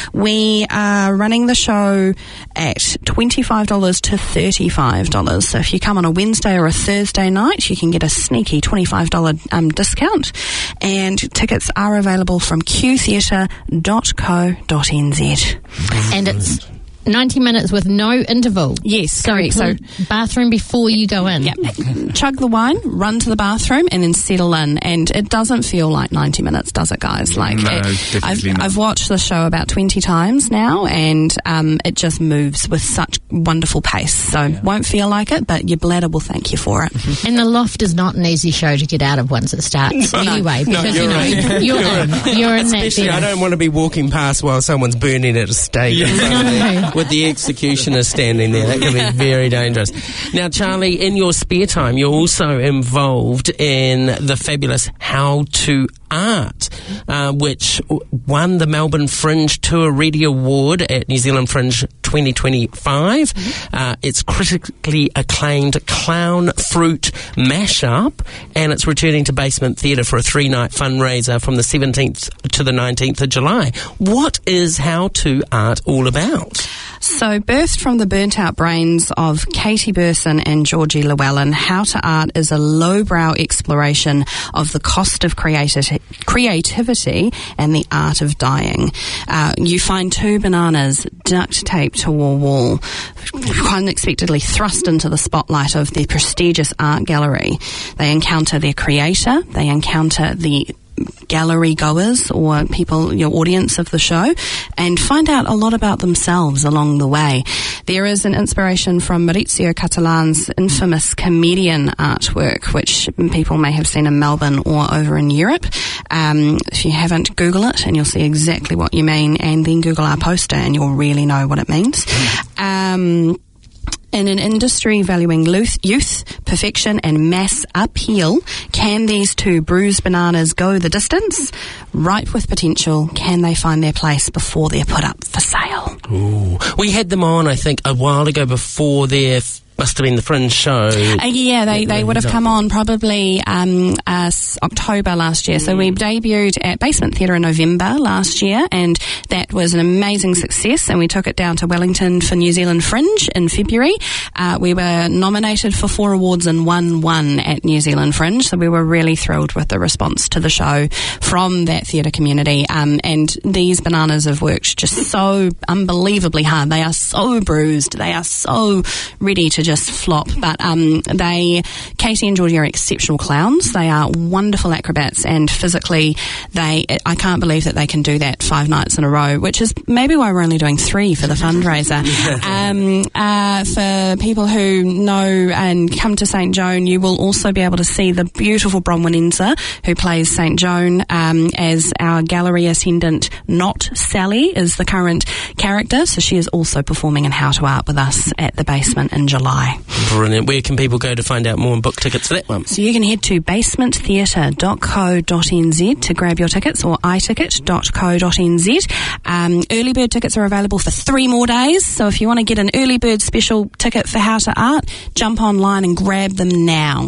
We are running the show at twenty-five dollars to thirty-five dollars. So if you come on a Wednesday or a Thursday night, you can get a sneaky twenty-five dollars um, discount. And tickets are available from q theatre dot co dot n z. And it's ninety minutes with no interval. Yes, So, correct. So bathroom before you go in. yeah, chug the wine, run to the bathroom, and then settle in. And it doesn't feel like ninety minutes, does it, guys? Like, No, it, definitely I've, not. I've watched the show about twenty times now, and um, it just moves with such wonderful pace. So won't feel like it, but your bladder will thank you for it. And the Loft is not an easy show to get out of once it starts anyway, because you're you know, right. you're in, you're in that Especially, I theatre. don't want to be walking past while someone's burning at a stake in front of me No. with the executioner standing there. That can be very dangerous. Now, Charlie, in your spare time, you're also involved in the fabulous How to Art, uh, which won the Melbourne Fringe Tour Ready Award at New Zealand Fringe twenty twenty-five. Uh, it's critically acclaimed clown fruit mashup, and it's returning to Basement Theatre for a three-night fundraiser from the seventeenth to the nineteenth of July. What is How to Art all about? So, birthed from the burnt-out brains of Katie Burson and Georgie Llewellyn, How to Art is a lowbrow exploration of the cost of creati- creativity and the art of dying. Uh, you find two bananas duct-taped wall wall, unexpectedly thrust into the spotlight of the prestigious art gallery. They encounter their creator, they encounter the gallery goers or people, your audience of the show, and find out a lot about themselves along the way. There is an inspiration from Maurizio Catalan's infamous comedian artwork, which people may have seen in Melbourne or over in Europe. Um, if you haven't, Google it and you'll see exactly what you mean, and then Google our poster and you'll really know what it means. Um, In an industry valuing youth, youth, perfection and mass appeal, can these two bruised bananas go the distance? Ripe with potential, can they find their place before they're put up for sale? Ooh. We had them on, I think, a while ago before their... F- must have been the Fringe show. Uh, yeah, they, they would have come on probably um, uh, October last year. So we debuted at Basement Theatre in November last year, and that was an amazing success, and we took it down to Wellington for New Zealand Fringe in February. Uh, we were nominated for four awards and won one at New Zealand Fringe, so we were really thrilled with the response to the show from that theatre community. Um, and these bananas have worked just so unbelievably hard. They are so bruised. They are so ready to just flop, but um, they, Katie and Georgie are exceptional clowns. They are wonderful acrobats, and physically, they, I can't believe that they can do that five nights in a row, which is maybe why we're only doing three for the fundraiser. um, uh, for people who know and come to Saint Joan, you will also be able to see the beautiful Bronwynenza, who plays Saint Joan, um, as our gallery attendant, Not Sally, is the current character, so she is also performing in How to Art with us at the Basement in July. Brilliant. Where can people go to find out more and book tickets for that one? So you can head to basement theatre dot co dot n z to grab your tickets, or i ticket dot co dot n z. Um, early bird tickets are available for three more days, so if you want to get an early bird special ticket for How to Art, jump online and grab them now.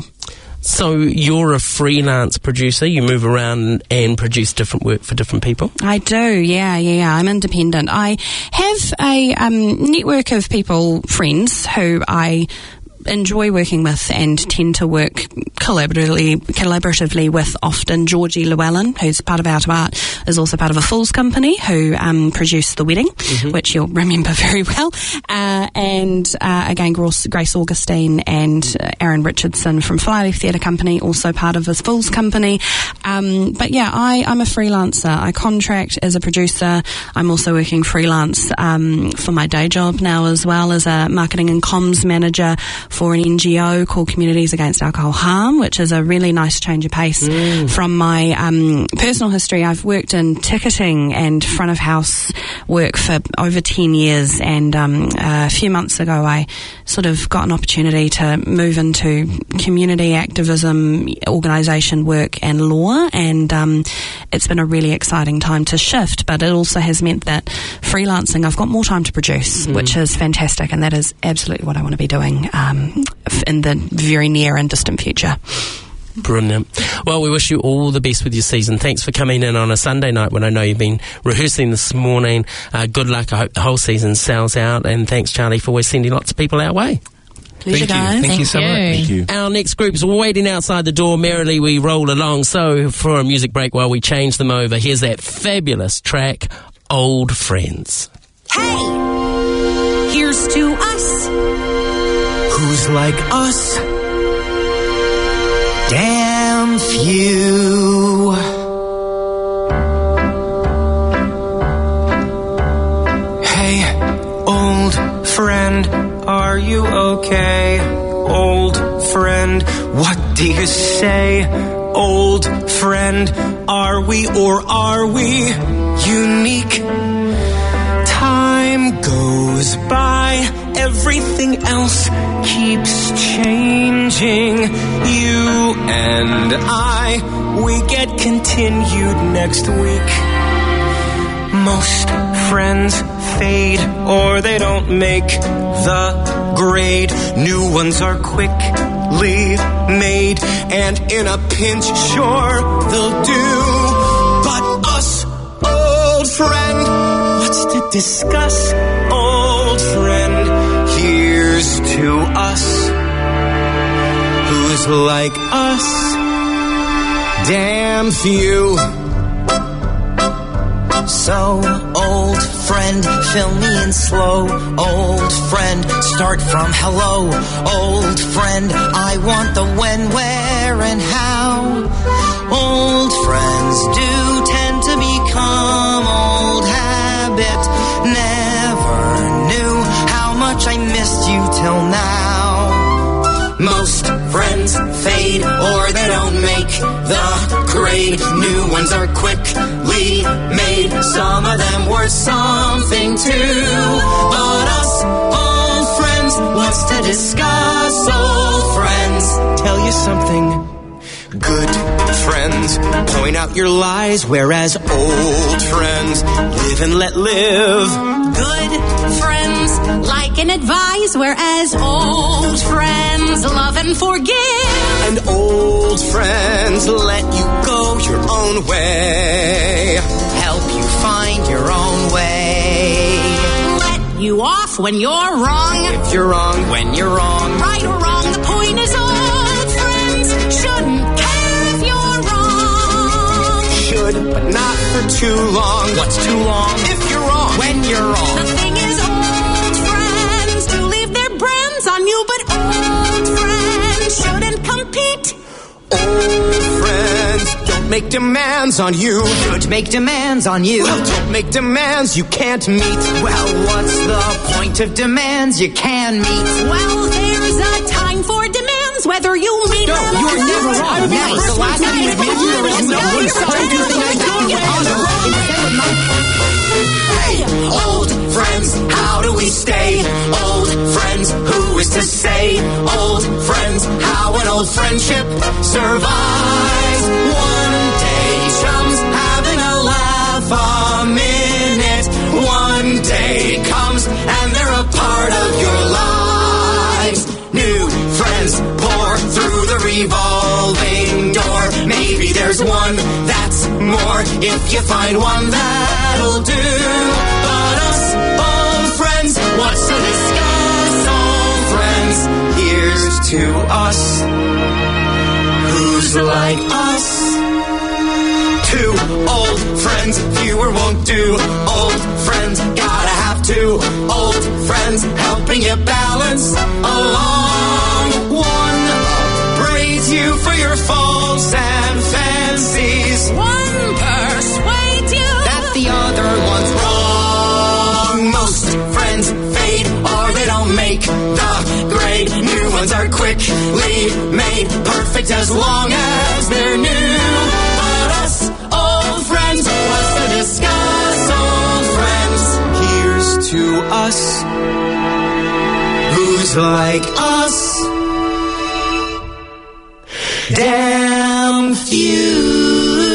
So you're a freelance producer. You move around and produce different work for different people? I do, yeah, yeah. I'm independent. I have a um, network of people, friends, who I enjoy working with and tend to work collaboratively collaboratively with often. Georgie Llewellyn, who's part of How to Art, is also part of a Fools company who um, produced The Wedding, mm-hmm. which you'll remember very well. Uh, and uh, again, Grace Augustine and uh, Aaron Richardson from Flyleaf Theatre Company, also part of a Fools company. Um, but yeah, I, I'm a freelancer. I contract as a producer. I'm also working freelance um, for my day job now, as well as a marketing and comms manager for an N G O called Communities Against Alcohol Harm, which is a really nice change of pace mm. from my um, personal history. I've worked in ticketing and front of house work for over ten years, and um, a few months ago I sort of got an opportunity to move into community activism, organisation work and law, and um, it's been a really exciting time to shift, but it also has meant that freelancing, I've got more time to produce, mm. which is fantastic, and that is absolutely what I want to be doing um, in the very near and distant future. Brilliant. Well, we wish you all the best with your season. Thanks for coming in on a Sunday night when I know you've been rehearsing this morning. Uh, good luck. I hope the whole season sells out. And thanks, Charlie, for always sending lots of people our way. Pleasure, Thank guys. you. Thank, Thank you so you. much. Thank you. Our next group's waiting outside the door. Merrily we roll along. So for a music break while we change them over, here's that fabulous track, Old Friends. Hey, here's to us. Who's like us? Damn few. Hey, old friend, are you okay? Old friend, what do you say? Old friend, are we or are we unique? Time goes by, everything else keeps changing. You and I, we get continued next week. Most friends fade or they don't make the grade. New ones are quickly made, and in a pinch, sure, they'll do. But us, old friend, what's to discuss? Old friend, here's to us. Who's like us? Damn few. So, old friend, fill me in slow. Old friend, start from hello. Old friend, I want the when, where, and how. Old friends do tend to become old habit. Never knew how much I missed you till now. Most friends fade or they don't make the grade. New ones are quickly made. Some of them worth something too. But us old friends, what's to discuss? Old friends tell you something. Good friends point out your lies, whereas old friends live and let live. Good friends like and advise, whereas old friends love and forgive. And old friends let you go your own way, help you find your own way. Let you off when you're wrong. If you're wrong, when you're wrong. Right or wrong, the point is old friends shouldn't care if you're wrong. Should, but not for too long. What's too long? If you're wrong, when you're wrong. The thing is, old friends do leave their brands on you, but old friends shouldn't compete. Old friends don't make demands on you. Should make demands on you. Well, don't make demands you can't meet. Well, what's the point of demands you can meet? Well, there's a time for demands, whether you meet no, them or you're never wrong. Never. The last time you admit you were wrong, no one started to think I Hey, old friends, how do we stay? Old friends, who is to say? Old friends, how an old friendship survives. One day, chums having a laugh a minute. One day comes and they're a part of your lives. New friends pour through the revolving door. Maybe there's one that's more if you find one that'll do. But us old friends, what's to discuss? Old friends, here's to us. Who's like us? Two old friends, fewer won't do. Old friends, gotta have two. Old friends, helping you balance along. One upbraids you for your faults and fancies. One persuades you that the other one's wrong. Most friends fade or they don't make the grade. New ones are quickly made perfect as long as they're new. But us old friends, what's to discuss? Old friends, here's to us. Who's like us? Damn few.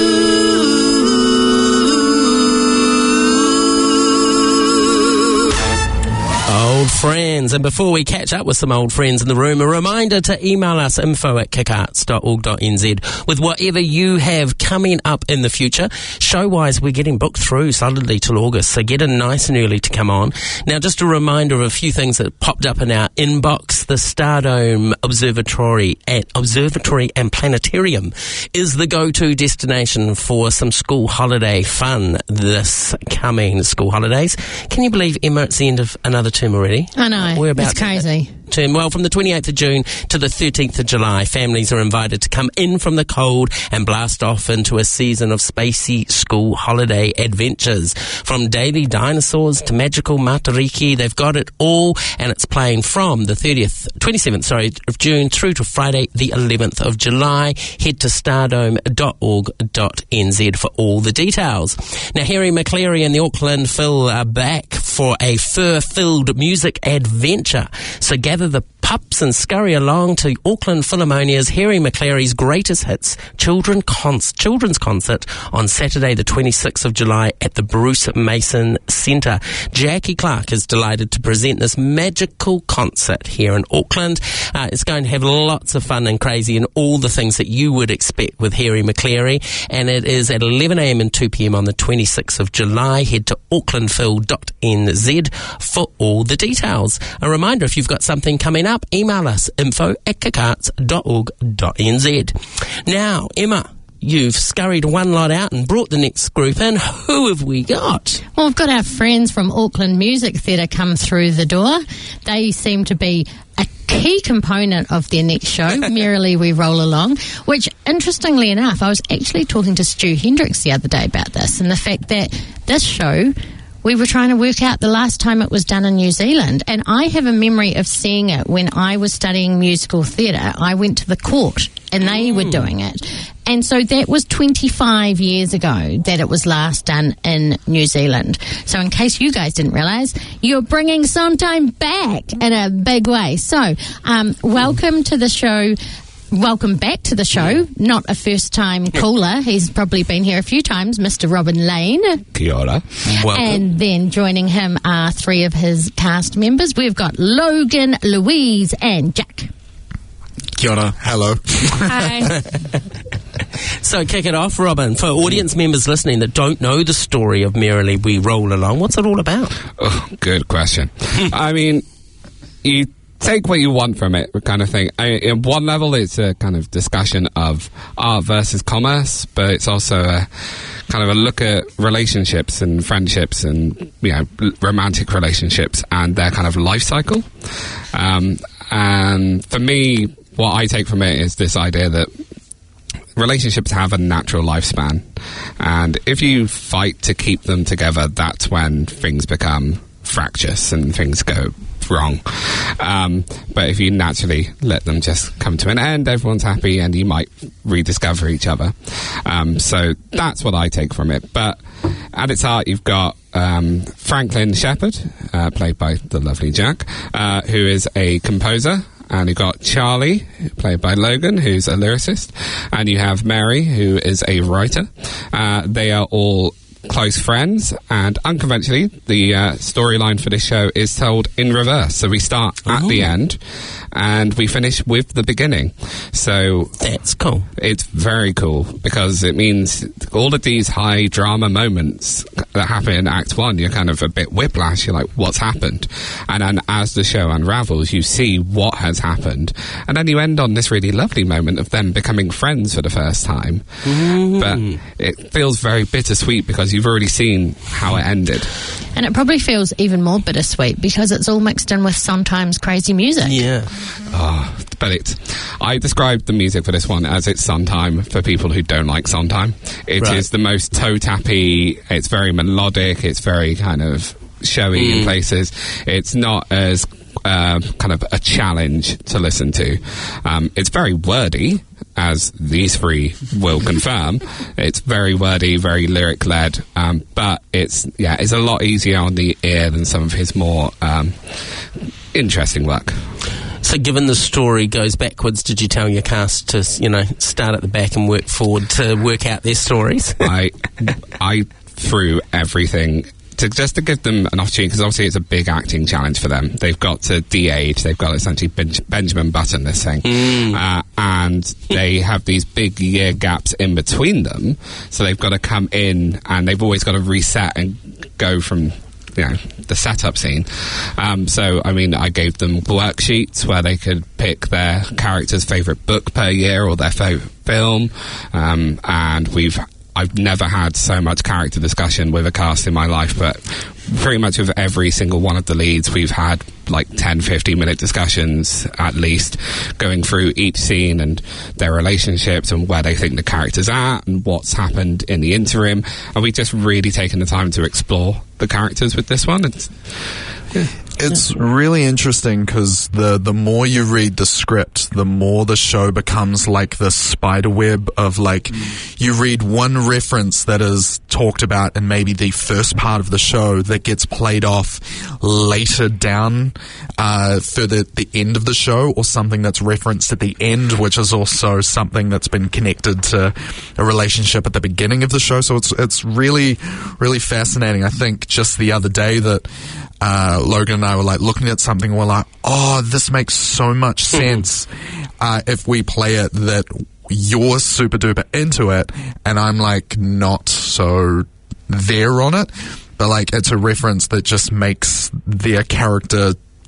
Old friends. And before we catch up with some old friends in the room, a reminder to email us info at kickarts dot org dot n z with whatever you have coming up in the future. Show-wise, we're getting booked through solidly till August, so get in nice and early to come on. Now, just a reminder of a few things that popped up in our inbox. The Stardome Observatory at Observatory and Planetarium is the go-to destination for some school holiday fun this coming school holidays. Can you believe, Emma, it's the end of another term already? I know. We're about it's crazy. Term. Well, from the twenty-eighth of June to the thirteenth of July, families are invited to come in from the cold and blast off into a season of spacey school holiday adventures. From daily dinosaurs to magical Matariki, they've got it all, and it's playing from the thirtieth, twenty-seventh, sorry, of June through to Friday, the eleventh of July. Head to stardome dot org dot n z for all the details. Now, Harry McCleary and the Auckland Phil are back for a fur-filled music adventure. So gather the pups and scurry along to Auckland Philharmonia's Harry McCleary's Greatest Hits Children Con- Children's Concert on Saturday the twenty-sixth of July at the Bruce Mason Centre. Jackie Clark is delighted to present this magical concert here in Auckland. Uh, it's going to have lots of fun and crazy and all the things that you would expect with Harry McCleary, and it is at eleven a m and two p m on the twenty-sixth of July. Head to auckland phil dot n z for all the details. A reminder, if you've got something coming up, email us info at kickarts dot org dot n z. Now, Emma, you've scurried one lot out and brought the next group in. Who have we got? Well, we've got our friends from Auckland Music Theatre come through the door. They seem to be a key component of their next show, Merrily We Roll Along, which, interestingly enough, I was actually talking to Stu Hendricks the other day about this, and the fact that this show, we were trying to work out the last time it was done in New Zealand, and I have a memory of seeing it when I was studying musical theatre. I went to the Court, and they mm. were doing it. And so that was twenty-five years ago that it was last done in New Zealand. So in case you guys didn't realise, you're bringing Sondheim back in a big way. So um, welcome to the show. Welcome back to the show. Not a first-time caller. He's probably been here a few times, Mister Robin Lane. Kia ora. Welcome. And then joining him are three of his cast members. We've got Logan, Louise and Jack. Kia ora. Hello. Hi. So kick it off, Robin. For audience members listening that don't know the story of Merrily We Roll Along, what's it all about? Oh, good question. I mean, you take what you want from it, kind of thing. I, in one level, it's a kind of discussion of art versus commerce, but it's also a kind of a look at relationships and friendships and, you know, romantic relationships and their kind of life cycle. Um, and for me, what I take from it is this idea that relationships have a natural lifespan, and if you fight to keep them together, that's when things become fractious and things go wrong. Um, but if you naturally let them just come to an end, everyone's happy and you might rediscover each other. Um, so that's what I take from it. But at its heart, you've got um, Franklin Shepherd, uh, played by the lovely Jack, uh, who is a composer. And you've got Charlie, played by Logan, who's a lyricist. And you have Mary, who is a writer. Uh, they are all close friends, and unconventionally, the uh, storyline for this show is told in reverse. So we start at oh. the end, and we finish with the beginning. So that's cool. It's very cool, because it means all of these high drama moments that happen in Act One, you're kind of a bit whiplash. You're like, what's happened? And then as the show unravels, you see what has happened, and then you end on this really lovely moment of them becoming friends for the first time. Mm. But it feels very bittersweet because you've already seen how it ended. And it probably feels even more bittersweet because it's all mixed in with Sondheim's crazy music. Yeah. Oh, but it's... I described the music for this one as it's Sondheim for people who don't like Sondheim. It right. is the most toe-tappy, it's very melodic, it's very kind of showy mm. in places. It's not as uh, kind of a challenge to listen to. Um, it's very wordy, as these three will confirm. It's very wordy, very lyric-led, um, but it's yeah, it's a lot easier on the ear than some of his more um, interesting work. So given the story goes backwards, did you tell your cast to, you know, start at the back and work forward to work out their stories? I, I threw everything... To, just to give them an opportunity, because obviously it's a big acting challenge for them. They've got to de-age. They've got to essentially ben- Benjamin Button this thing. Mm. Uh, and they have these big year gaps in between them. So they've got to come in and they've always got to reset and go from, you know, the setup scene. Um, so, I mean, I gave them worksheets where they could pick their character's favourite book per year or their favourite film. Um, and we've... I've never had so much character discussion with a cast in my life, but pretty much with every single one of the leads, we've had like ten, fifteen minute discussions at least, going through each scene and their relationships and where they think the character's at and what's happened in the interim. And we've just really taken the time to explore the characters with this one. It's, yeah. It's really interesting because the, the more you read the script, the more the show becomes like the spider web of like, mm. you read one reference that is talked about in maybe the first part of the show that gets played off later down uh, for the, the end of the show, or something that's referenced at the end, which is also something that's been connected to a relationship at the beginning of the show. So it's, it's really, really fascinating. I think just the other day that Uh, Logan and I were like looking at something and we're like, oh, this makes so much sense uh, if we play it that you're super duper into it and I'm like not so there on it, but like it's a reference that just makes their character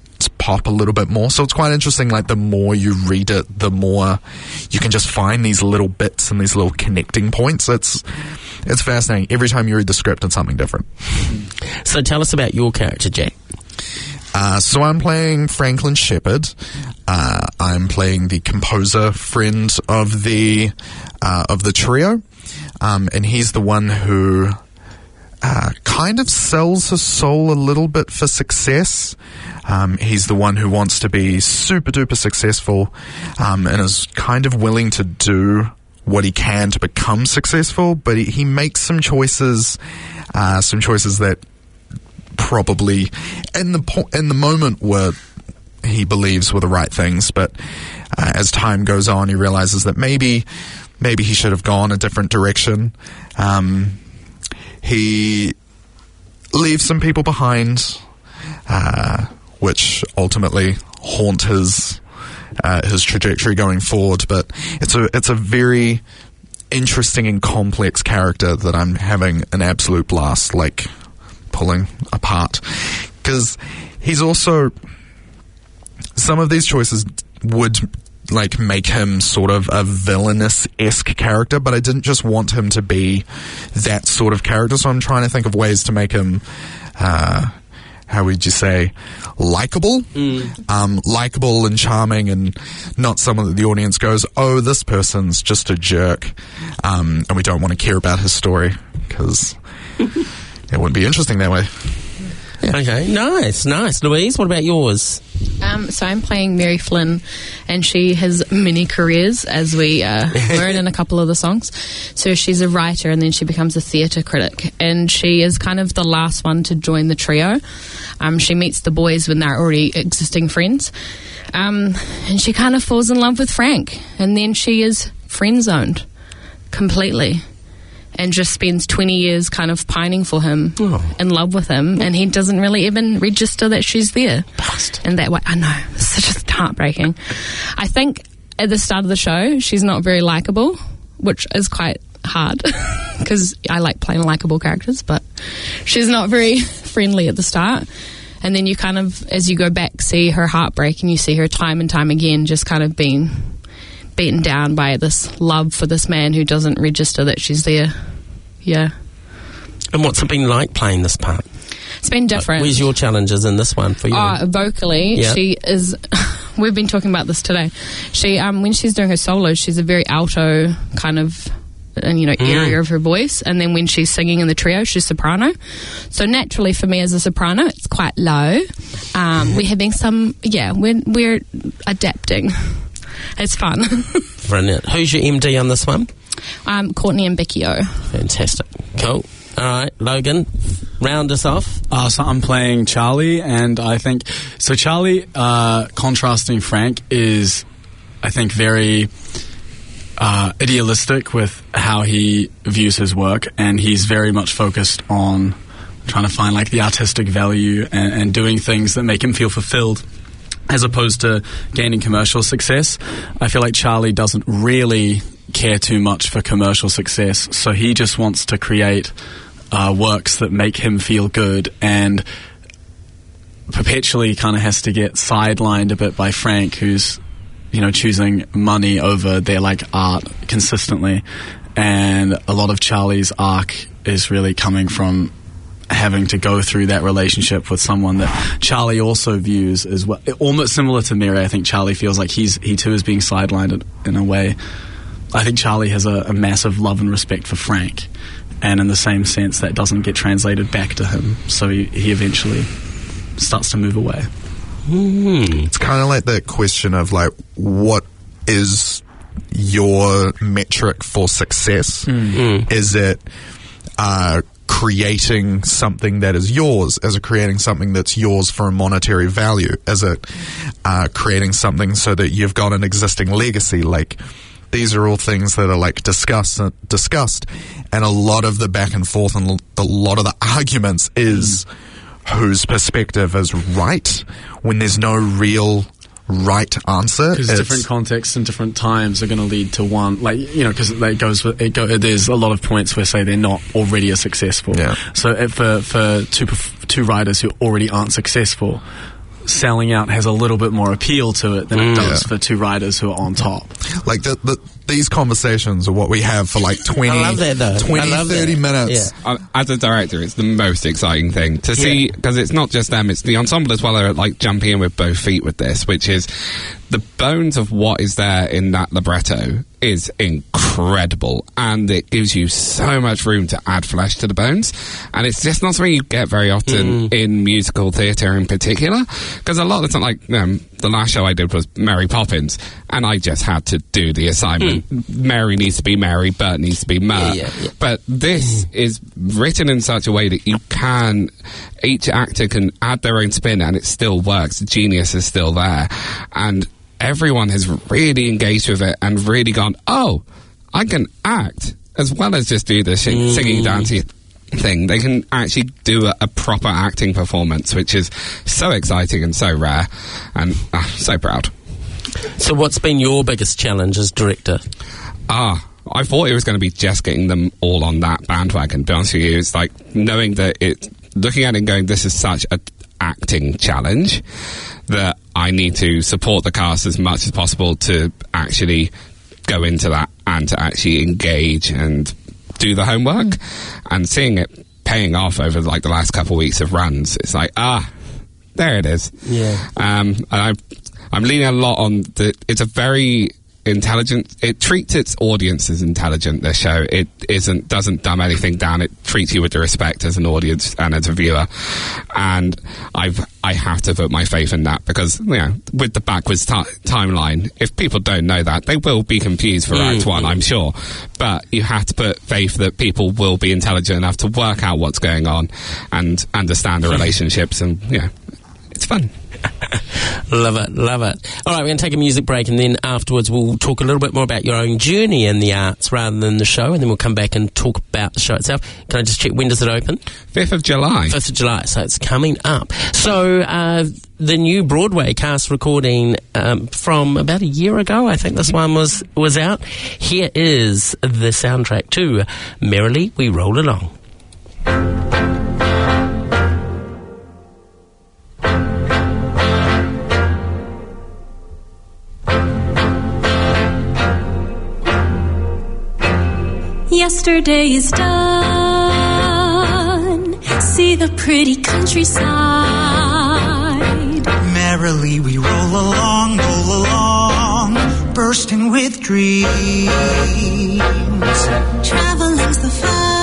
pop a little bit more. So it's quite interesting, like the more you read it, the more you can just find these little bits and these little connecting points. It's it's fascinating. Every time you read the script, it's something different. So tell us about your character, Jack. Uh, so I'm playing Franklin Shepherd. Uh, I'm playing the composer friend of the uh, of the trio, um, and he's the one who uh, kind of sells his soul a little bit for success. Um, he's the one who wants to be super duper successful, um, and is kind of willing to do what he can to become successful. But he, he makes some choices, uh, some choices that probably in the po- in the moment were he believes were the right things, but uh, as time goes on, he realizes that maybe maybe he should have gone a different direction. Um, he leaves some people behind, uh, which ultimately haunt his uh, his trajectory going forward. But it's a it's a very interesting and complex character that I'm having an absolute blast, like, pulling apart, because he's also, some of these choices would like make him sort of a villainous-esque character, but I didn't just want him to be that sort of character, so I'm trying to think of ways to make him uh how would you say, likable, mm. um, likable and charming, and not someone that the audience goes, oh, this person's just a jerk, um, and we don't want to care about his story, because it wouldn't be interesting that way. Yeah. Okay, nice, nice. Louise, what about yours? Um, so I'm playing Mary Flynn, and she has many careers, as we uh, learn in a couple of the songs. So she's a writer, and then she becomes a theatre critic, and she is kind of the last one to join the trio. Um, she meets the boys when they're already existing friends, um, and she kind of falls in love with Frank, and then she is friend-zoned completely, and just spends twenty years kind of pining for him, oh. in love with him, and he doesn't really even register that she's there. Bastard. And that way, I know, it's just heartbreaking. I think at the start of the show, she's not very likeable, which is quite hard, because I like playing likeable characters, but she's not very friendly at the start. And then you kind of, as you go back, see her heartbreak, and you see her time and time again just kind of being beaten down by this love for this man who doesn't register that she's there. Yeah. And what's it been like playing this part? It's been different. Where's your challenges in this one for you? Uh, vocally, yeah. She is... We've been talking about this today. She, um, when she's doing her solos, she's a very alto kind of, and you know, mm. area of her voice. And then when she's singing in the trio, she's soprano. So naturally, for me as a soprano, it's quite low. Um, we're having some... Yeah, we're, we're adapting. It's fun. Brilliant. Who's your M D on this one? Um, Courtney and Becky O. Fantastic. Cool. All right, Logan, round us off. Uh, so I'm playing Charlie, and I think... So Charlie, uh, contrasting Frank, is, I think, very uh, idealistic with how he views his work, and he's very much focused on trying to find, like, the artistic value and, and doing things that make him feel fulfilled, as opposed to gaining commercial success. I feel like Charlie doesn't really care too much for commercial success, so he just wants to create uh, works that make him feel good, and perpetually kind of has to get sidelined a bit by Frank, who's, you know, choosing money over their, like, art consistently. And a lot of Charlie's arc is really coming from having to go through that relationship with someone that Charlie also views as well. Almost similar to Mary, I think Charlie feels like he's he too is being sidelined in a way. I think Charlie has a, a massive love and respect for Frank, and in the same sense that doesn't get translated back to him, so he, he eventually starts to move away. Mm. It's kind of like that question of, like, what is your metric for success? Mm. Is it uh creating something that is yours? As it creating something that's yours for a monetary value? As it uh, creating something so that you've got an existing legacy? Like, these are all things that are, like, discussed, uh, discussed, and a lot of the back and forth and a lot of the arguments is mm. whose perspective is right, when there's no real right answer. Because different contexts and different times are going to lead to one, like, you know, because it goes with, it go, there's a lot of points where, say, they're not already as successful. Yeah. So if for for two two writers who already aren't successful, selling out has a little bit more appeal to it than Mm. it does Yeah. for two riders who are on top. Like the, the, these conversations are what we have for like twenty, I love that, though. twenty I love thirty that. minutes. Uh, As a director, it's the most exciting thing to see, because it's not just them, it's the ensemble as well are like jumping in with both feet with this, which is the bones of what is there in that libretto is incredible, and it gives you so much room to add flesh to the bones, and it's just not something you get very often in musical theatre in particular, because a lot of the time, like um, the last show I did was Mary Poppins, and I just had to do the assignment. Mary needs to be Mary, Bert needs to be Mert. Yeah, yeah, yeah. But this is written in such a way that you can, each actor can add their own spin and it still works. The genius is still there. And everyone has really engaged with it and really gone, oh, I can act as well as just do the sh- Mm. singing, dancing thing. They can actually do a, a proper acting performance, which is so exciting and so rare. And uh, so proud. So what's been your biggest challenge as director? Ah, I thought it was going to be just getting them all on that bandwagon, to be honest with you. It's like knowing that it, looking at it and going, this is such an acting challenge that I need to support the cast as much as possible to actually go into that and to actually engage and do the homework. And seeing it paying off over like the last couple of weeks of runs, it's like, ah, there it is. Yeah. Um, and I, I'm leaning a lot on the, it's a very intelligent, it treats its audience as intelligent, this show. It isn't, doesn't dumb anything down. It treats you with the respect as an audience and as a viewer. And I've, I have to put my faith in that, because, you know, with the backwards ti timeline, if people don't know that, they will be confused for Mm. Act One, I'm sure. But you have to put faith that people will be intelligent enough to work out what's going on and understand the relationships, and, you know, it's fun. Love it, love it. All right, we're going to take a music break, and then afterwards we'll talk a little bit more about your own journey in the arts rather than the show, and then we'll come back and talk about the show itself. Can I just check, when does it open? fifth of July. fifth of July, so it's coming up. So, uh, the new Broadway cast recording um, from about a year ago, I think this one was, was out. Here is the soundtrack to Merrily We Roll Along. Yesterday is done. See the pretty countryside. Merrily we roll along, roll along, bursting with dreams. Traveling's the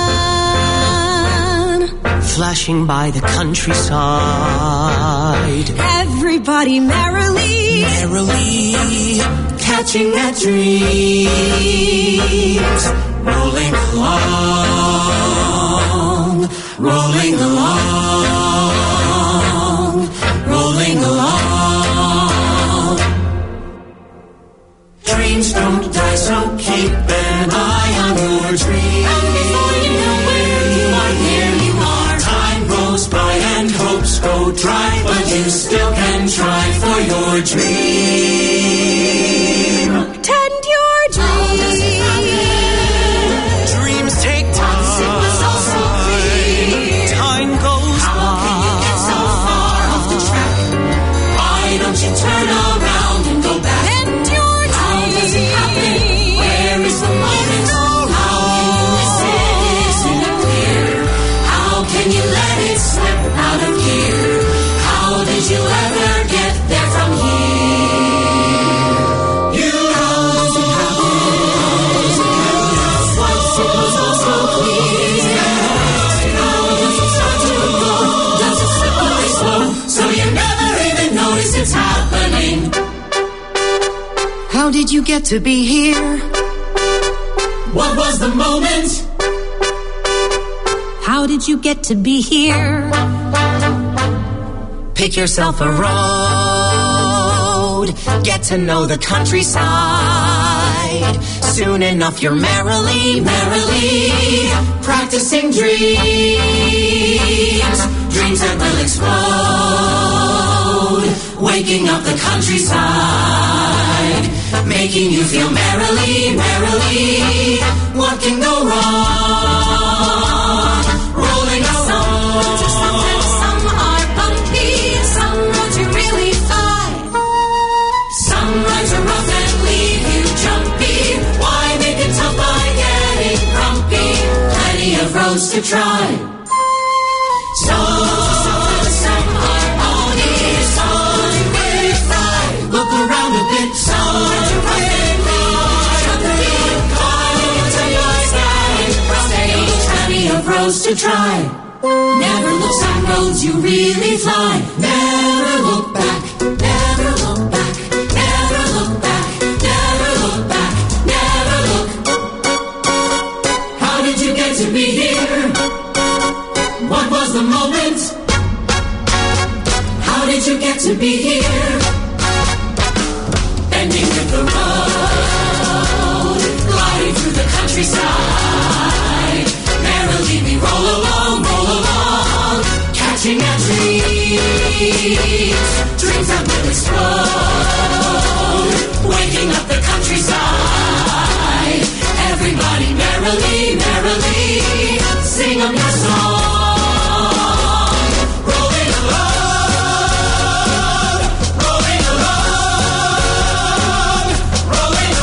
fun. Flashing by the countryside. Everybody merrily, merrily catching at dreams. Rolling along, rolling along, rolling along. Dreams don't die, so keep an eye on your dreams. and before you know where you are, there you are. Time goes by and hopes go dry, but you still can try for your dream. Tend your dreams. Dreams take time. Time goes by. So far off the track. Why don't you turn around and go back? Tend your dreams. How does it happen? Where is the moment? How is it clear? How can you let it slip out of here? How did you ever get there from here? You how does it happen? Once it was all so clear. How does it start to go? Does it slip away slow? So you never even notice it's happening. How did you get to be here? What was the moment? How did you get to be here? Pick yourself a road. Get to know the countryside. Soon enough you're merrily, merrily practicing dreams. Dreams that will explode. Waking up the countryside. Making you feel merrily, merrily. What can go wrong? Rolling along. Some roads are bumpy, some roads you really try. Sound, some harmony, song with pride. Look around a bit, sound to right and reach. Up the beat, climb into your sky. Stage, plenty of roads to try. Never look back, roads you really fly. Never look back, never look back, never look back, never look back, never look. How did you get to be here? What was the moment? How did you get to be here? Bending with the road, gliding through the countryside. Merrily we roll along, roll along, catching our dreams. Dreams that will explode, waking up the countryside. Everybody merrily, merrily, sing 'em your song. Rolling along, rolling along, rolling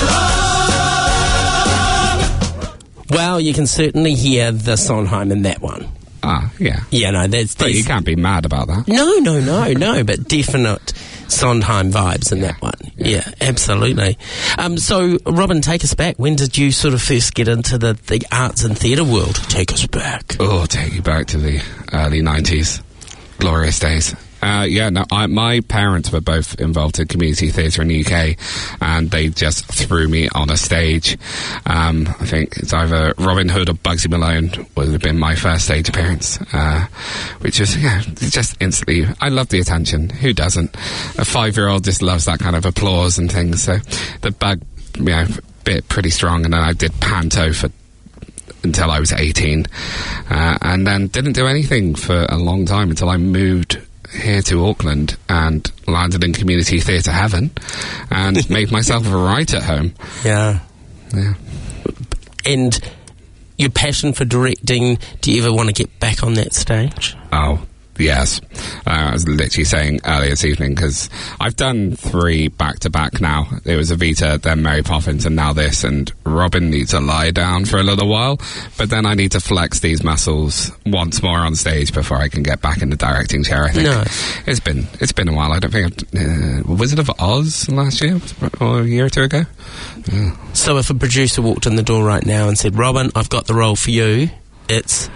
along. Well, you can certainly hear the Sondheim in that one. Ah, yeah. Yeah, no, there's... But there's you can't be mad about that. No, no, no, no, but definite Sondheim vibes in that one. Yeah, absolutely. Um, so, Robin, take us back. When did you sort of first get into the, the arts and theatre world? Take us back. Oh, take you back to the early nineties. Glorious days. Uh, yeah, no, I, my parents were both involved in community theatre in the U K, and they just threw me on a stage. Um, I think it's either Robin Hood or Bugsy Malone would have been my first stage appearance, uh, which was, yeah, just instantly, I love the attention. Who doesn't? A five-year-old just loves that kind of applause and things, so the bug, you know, bit pretty strong, and then I did panto for until I was eighteen, uh, and then didn't do anything for a long time until I moved here to Auckland and landed in community theatre heaven and made myself right at home. Yeah. Yeah. And your passion for directing, do you ever want to get back on that stage? Oh, yes. Uh, I was literally saying earlier this evening, because I've done three back-to-back now. It was Evita, then Mary Poppins, and now this, and Robin needs to lie down for a little while, but then I need to flex these muscles once more on stage before I can get back in the directing chair, I think. Nice. It's been, it's been a while. I don't think I've... Uh, Wizard of Oz last year? Or a year or two ago? Yeah. So if a producer walked in the door right now and said, Robin, I've got the role for you, it's...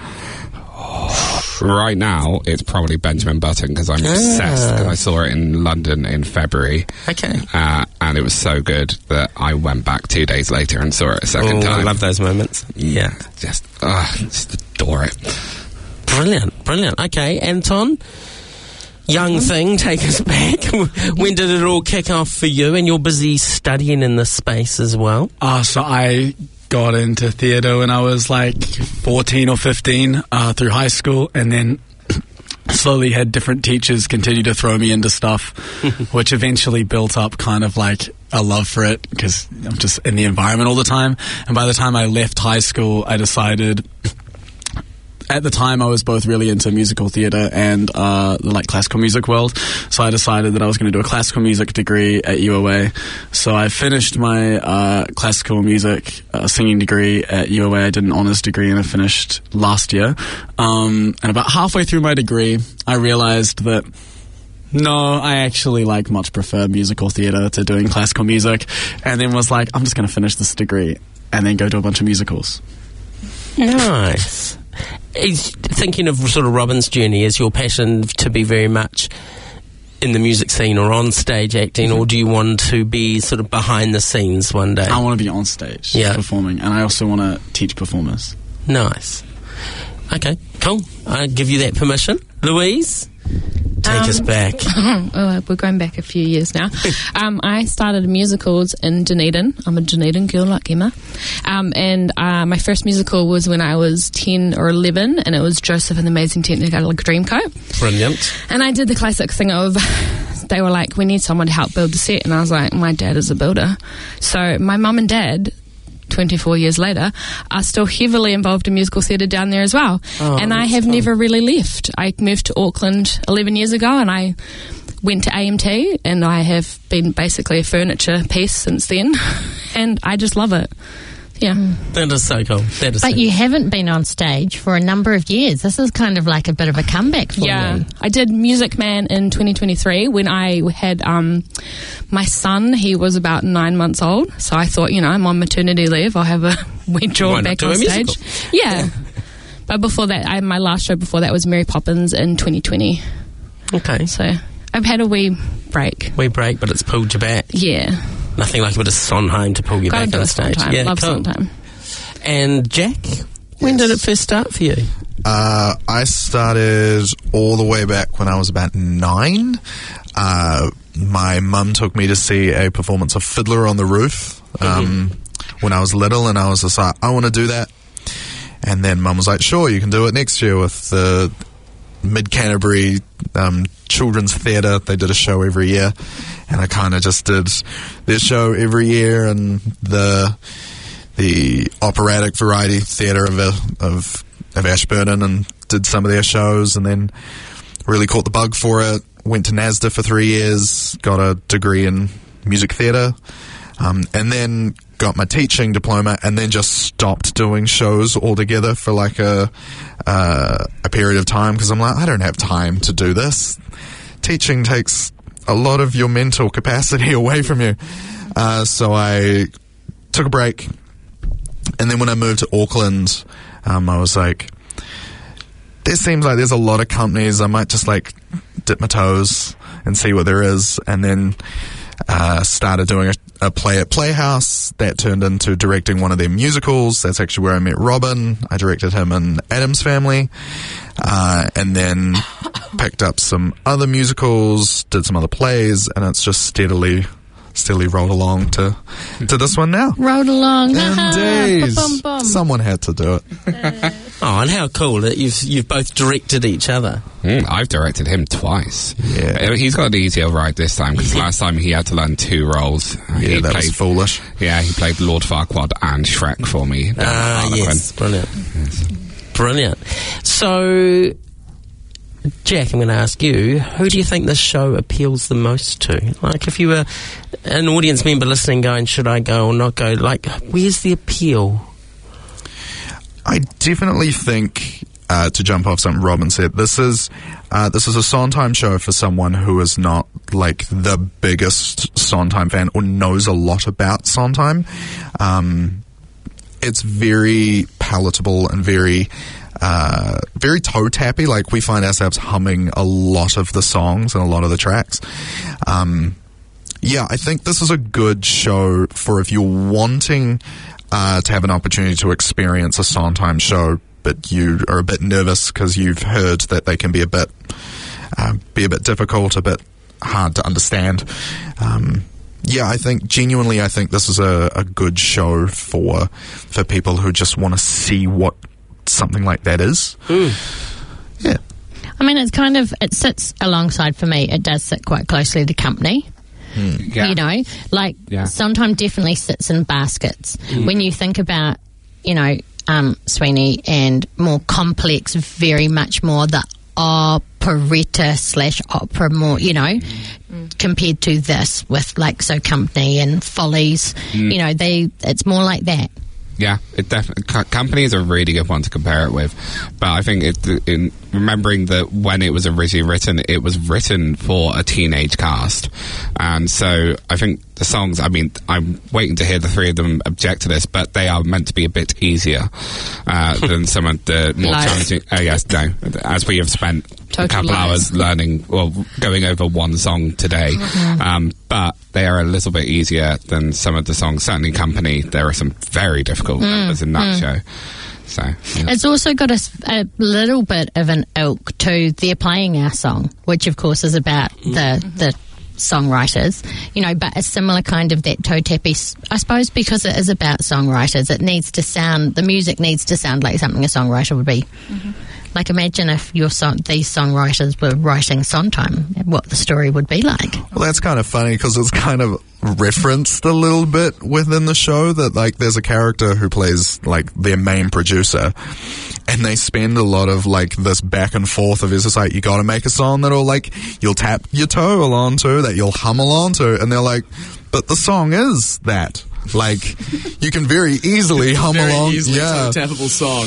Right now, it's probably Benjamin Button, because I'm Ah. obsessed, because I saw it in London in February. Okay. Uh, and it was so good that I went back two days later and saw it a second Oh, time. I love those moments. Yeah. Just, uh, just adore it. Brilliant, brilliant. Okay, Anton, young thing, take us back. When did it all kick off for you? And you're busy studying in this space as well. Uh, so I got into theatre when I was like fourteen or fifteen uh, through high school, and then slowly had different teachers continue to throw me into stuff, which eventually built up kind of like a love for it, because I'm just in the environment all the time. And by the time I left high school, I decided... At the time, I was both really into musical theatre and uh, the like classical music world, so I decided that I was going to do a classical music degree at U O A. So I finished my uh, classical music uh, singing degree at U O A. I did an honours degree, and I finished last year. Um, and about halfway through my degree, I realised that no, I actually like much prefer musical theatre to doing classical music, and then was like, I'm just going to finish this degree and then go do a bunch of musicals. Nice. Is thinking of sort of Robin's journey, is your passion to be very much in the music scene or on stage acting, mm-hmm. or do you want to be sort of behind the scenes one day? I want to be on stage, yeah, performing, and I also want to teach performers. Nice. Okay, cool. I give you that permission. Louise, take um, us back. Oh, we're going back a few years now. um, I started musicals in Dunedin. I'm a Dunedin girl like Emma. Um, and uh, my first musical was when I was ten or eleven, and it was Joseph and the Amazing Technicolor Dreamcoat. Brilliant. And I did the classic thing of, they were like, we need someone to help build the set. And I was like, my dad is a builder. So my mum and dad, twenty-four years later, are still heavily involved in musical theatre down there as well. Oh, and I have fun. never really left. I moved to Auckland eleven years ago, and I went to A M T, and I have been basically a furniture piece since then. And I just love it. Yeah. That is so cool. That is But so you haven't been on stage for a number of years. This is kind of like a bit of a comeback for Yeah, you. I did Music Man in twenty twenty-three when I had um, my son. He was about nine months old, so I thought, you know, I'm on maternity leave. I'll have a wee jaw Why not back do on a stage. musical? Yeah, but before that, I, my last show before that was Mary Poppins in twenty twenty. Okay. So I've had a wee break. Wee break, but it's pulled you back. Yeah. Nothing like a bit of Sondheim to pull you Gotta back do on a stage. Sondheim. Yeah, Love cool. Sondheim. And Jack, when did it first start for you? Uh, I started all the way back when I was about nine. Uh, my mum took me to see a performance of Fiddler on the Roof um, mm-hmm. when I was little, and I was just like, I want to do that. And then mum was like, sure, you can do it next year with the Mid-Canterbury um, Children's Theatre. They did a show every year, and I kind of just did their show every year, and the the operatic variety theatre of, of of Ashburton, and did some of their shows, and then really caught the bug for it. Went to NASDA for three years, got a degree in music theatre, um, and then got my teaching diploma, and then just stopped doing shows altogether for like a uh, a period of time, because I'm like, I don't have time to do this. Teaching takes a lot of your mental capacity away from you. Uh, so I took a break, and then when I moved to Auckland, um, I was like, there seems like there's a lot of companies. I might just like dip my toes and see what there is, and then uh, started doing a, a play at Playhouse that turned into directing one of their musicals. That's actually where I met Robin. I directed him in Addams Family, uh, and then picked up some other musicals, did some other plays, and it's just steadily steadily rolled along to to this one now. Rolled along. Indeed. Bum, bum. Someone had to do it. Oh, and how cool that you've you've both directed each other. Mm, I've directed him twice. Yeah. He's got an easier ride this time, because last time he had to learn two roles. Yeah, he that played, was foolish. Yeah, he played Lord Farquaad and Shrek for me. Ah, Harlequin. yes. Brilliant. Brilliant. So, Jack, I'm going to ask you, who do you think this show appeals the most to? Like, if you were an audience member listening going, should I go or not go? Like, where's the appeal? I definitely think, uh, to jump off something Robin said, this is uh, this is a Sondheim show for someone who is not like the biggest Sondheim fan or knows a lot about Sondheim. Um, it's very palatable and very uh, very toe-tappy. Like, we find ourselves humming a lot of the songs and a lot of the tracks. Um, yeah, I think this is a good show for if you're wanting Uh, to have an opportunity to experience a Sondheim show, but you are a bit nervous because you've heard that they can be a bit uh, be a bit difficult, a bit hard to understand. Um, yeah, I think genuinely, I think this is a, a good show for for people who just want to see what something like that is. Mm. Yeah, I mean, it's kind of, it sits alongside, for me, it does sit quite closely to Company. Mm. Yeah. You know, like Yeah. Sondheim definitely sits in baskets. Mm. When you think about, you know, um, Sweeney and more complex, very much more the operetta slash opera, more, you know, mm. compared to this with like So Company and Follies. Mm. You know, they it's more like that. Yeah, it definitely. Co- Company is a really good one to compare it with, but I think it, in remembering that when it was originally written, it was written for a teenage cast, and so I think the songs. I mean, I'm waiting to hear the three of them object to this, but they are meant to be a bit easier uh, than some of the more Lies. challenging. Oh yes, no. As we have spent Total a couple lies. hours learning or going over one song today, Mm-hmm. um, but they are a little bit easier than some of the songs. Certainly, Company. There are some very difficult Mm, numbers in that mm. show. So yeah. It's also got a, s- a little bit of an ilk to They're Playing Our Song, which of course is about the the songwriters, you know, but a similar kind of that toe tappy, s- I suppose, because it is about songwriters. It needs to sound, the music needs to sound like something a songwriter would be. Mm-hmm. Like, imagine if your song, these songwriters were writing Sondheim, what the story would be like. well, that's kind of funny because it's kind of referenced a little bit within the show that, like, there's a character who plays, like, their main producer, and they spend a lot of, like, this back and forth of, it's just like, you gotta make a song that'll, like, you'll tap your toe along to, that you'll hum along to, and they're like, but the song is that. Like, you can very easily hum Very along. easily yeah. to a tappable song.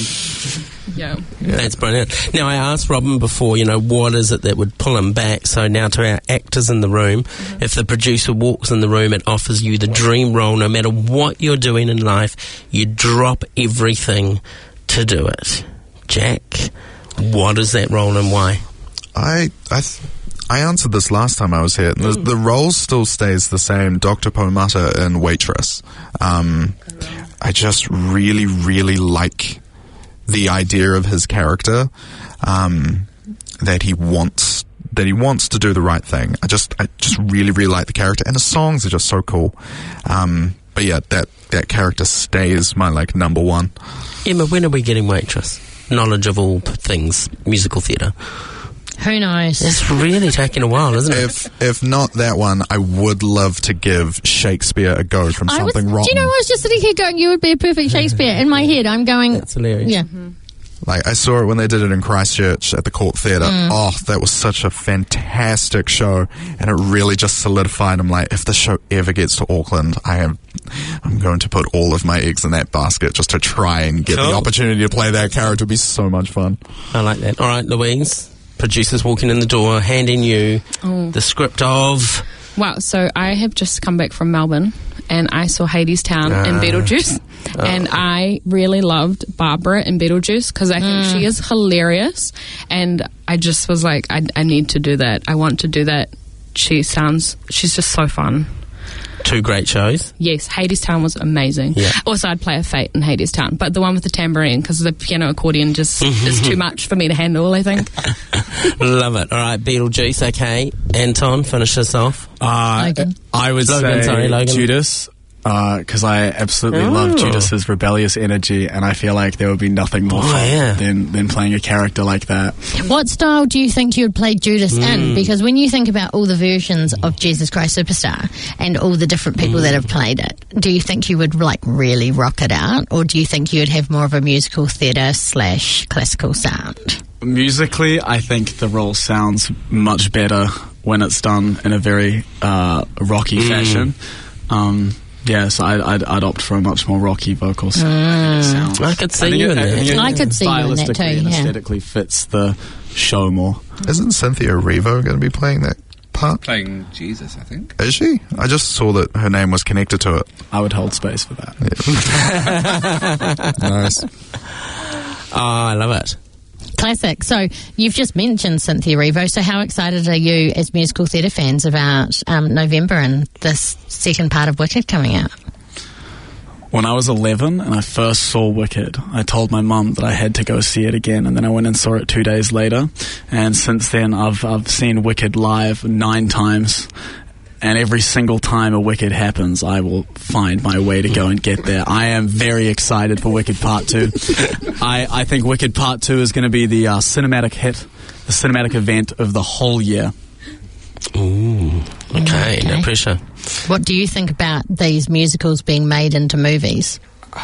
Yeah. That's brilliant. Now, I asked Robin before, you know, what is it that would pull him back? So now to our actors in the room, Mm-hmm. if the producer walks in the room and offers you the dream role, no matter what you're doing in life, you drop everything to do it. Jack, what is that role and why? I I th- I answered this last time I was here. The, the role still stays the same. Doctor Pomata in Waitress. Um, I just really, really like the idea of his character. Um, that he wants that he wants to do the right thing. I just I just really, really like the character, and the songs are just so cool. Um, but yeah, that that character stays my like number one. Emma, when are we getting Waitress? Knowledge of all p- things musical theatre. Who knows? It's really taking a while, isn't it? If if not that one, I would love to give Shakespeare a go from I was, Something do Rotten. you know, I was just sitting here going, you would be a perfect Shakespeare. In my head, I'm going... That's hilarious. Yeah. Like, I saw it when they did it in Christchurch at the Court Theatre. Mm. Oh, that was such a fantastic show, and it really just solidified. I'm like, if the show ever gets to Auckland, I am, I'm going to put all of my eggs in that basket just to try and get Cool. the opportunity to play that character. It'd be so much fun. I like that. All right, Louise, producers walking in the door, handing you Oh. the script of... Wow, so I have just come back from Melbourne and I saw Hades Town Ah. and Beetlejuice. Oh. And I really loved Barbara in Beetlejuice because I think she is hilarious. And I just was like, I, I need to do that. I want to do that. She sounds, she's just so fun. Two great shows. Yes, Hades Town was amazing. Yeah. Also, I'd play a Fate in Hades Town, but the one with the tambourine because the piano accordion just is too much for me to handle, I think. Love it. All right, Beetlejuice, okay. Anton, finish us off. Uh, I would Logan, say sorry, Logan. Judas, because I absolutely Oh. love Judas's rebellious energy, and I feel like there would be nothing more Oh, fun yeah. than, than playing a character like that. What style do you think you would play Judas in? Mm. Because when you think about all the versions of Jesus Christ Superstar and all the different people that have played it, do you think you would like really rock it out, or do you think you would have more of a musical theatre slash classical sound? Musically, I think the role sounds much better when it's done in a very uh, rocky Mm. fashion. Um, yeah, so I'd, I'd, I'd opt for a much more rocky vocal s- sound. I could see think you it- in I there. think it I could see you in that stylistically too, and yeah. aesthetically fits the show more. Isn't Cynthia Erivo going to be playing that part? Playing Jesus, I think. Is she? I just saw that her name was connected to it. I would hold space for that. Nice. Oh, I love it. Classic. So you've just mentioned Cynthia Erivo. So how excited are you as musical theatre fans about um, November and this second part of Wicked coming out? When I was eleven and I first saw Wicked, I told my mum that I had to go see it again, and then I went and saw it two days later. And since then, I've I've seen Wicked live nine times. And every single time a Wicked happens, I will find my way to go and get there. I am very excited for Wicked Part two. I, I think Wicked Part two is going to be the uh, cinematic hit, the cinematic event of the whole year. Ooh, okay, no Okay. pressure. What do you think about these musicals being made into movies?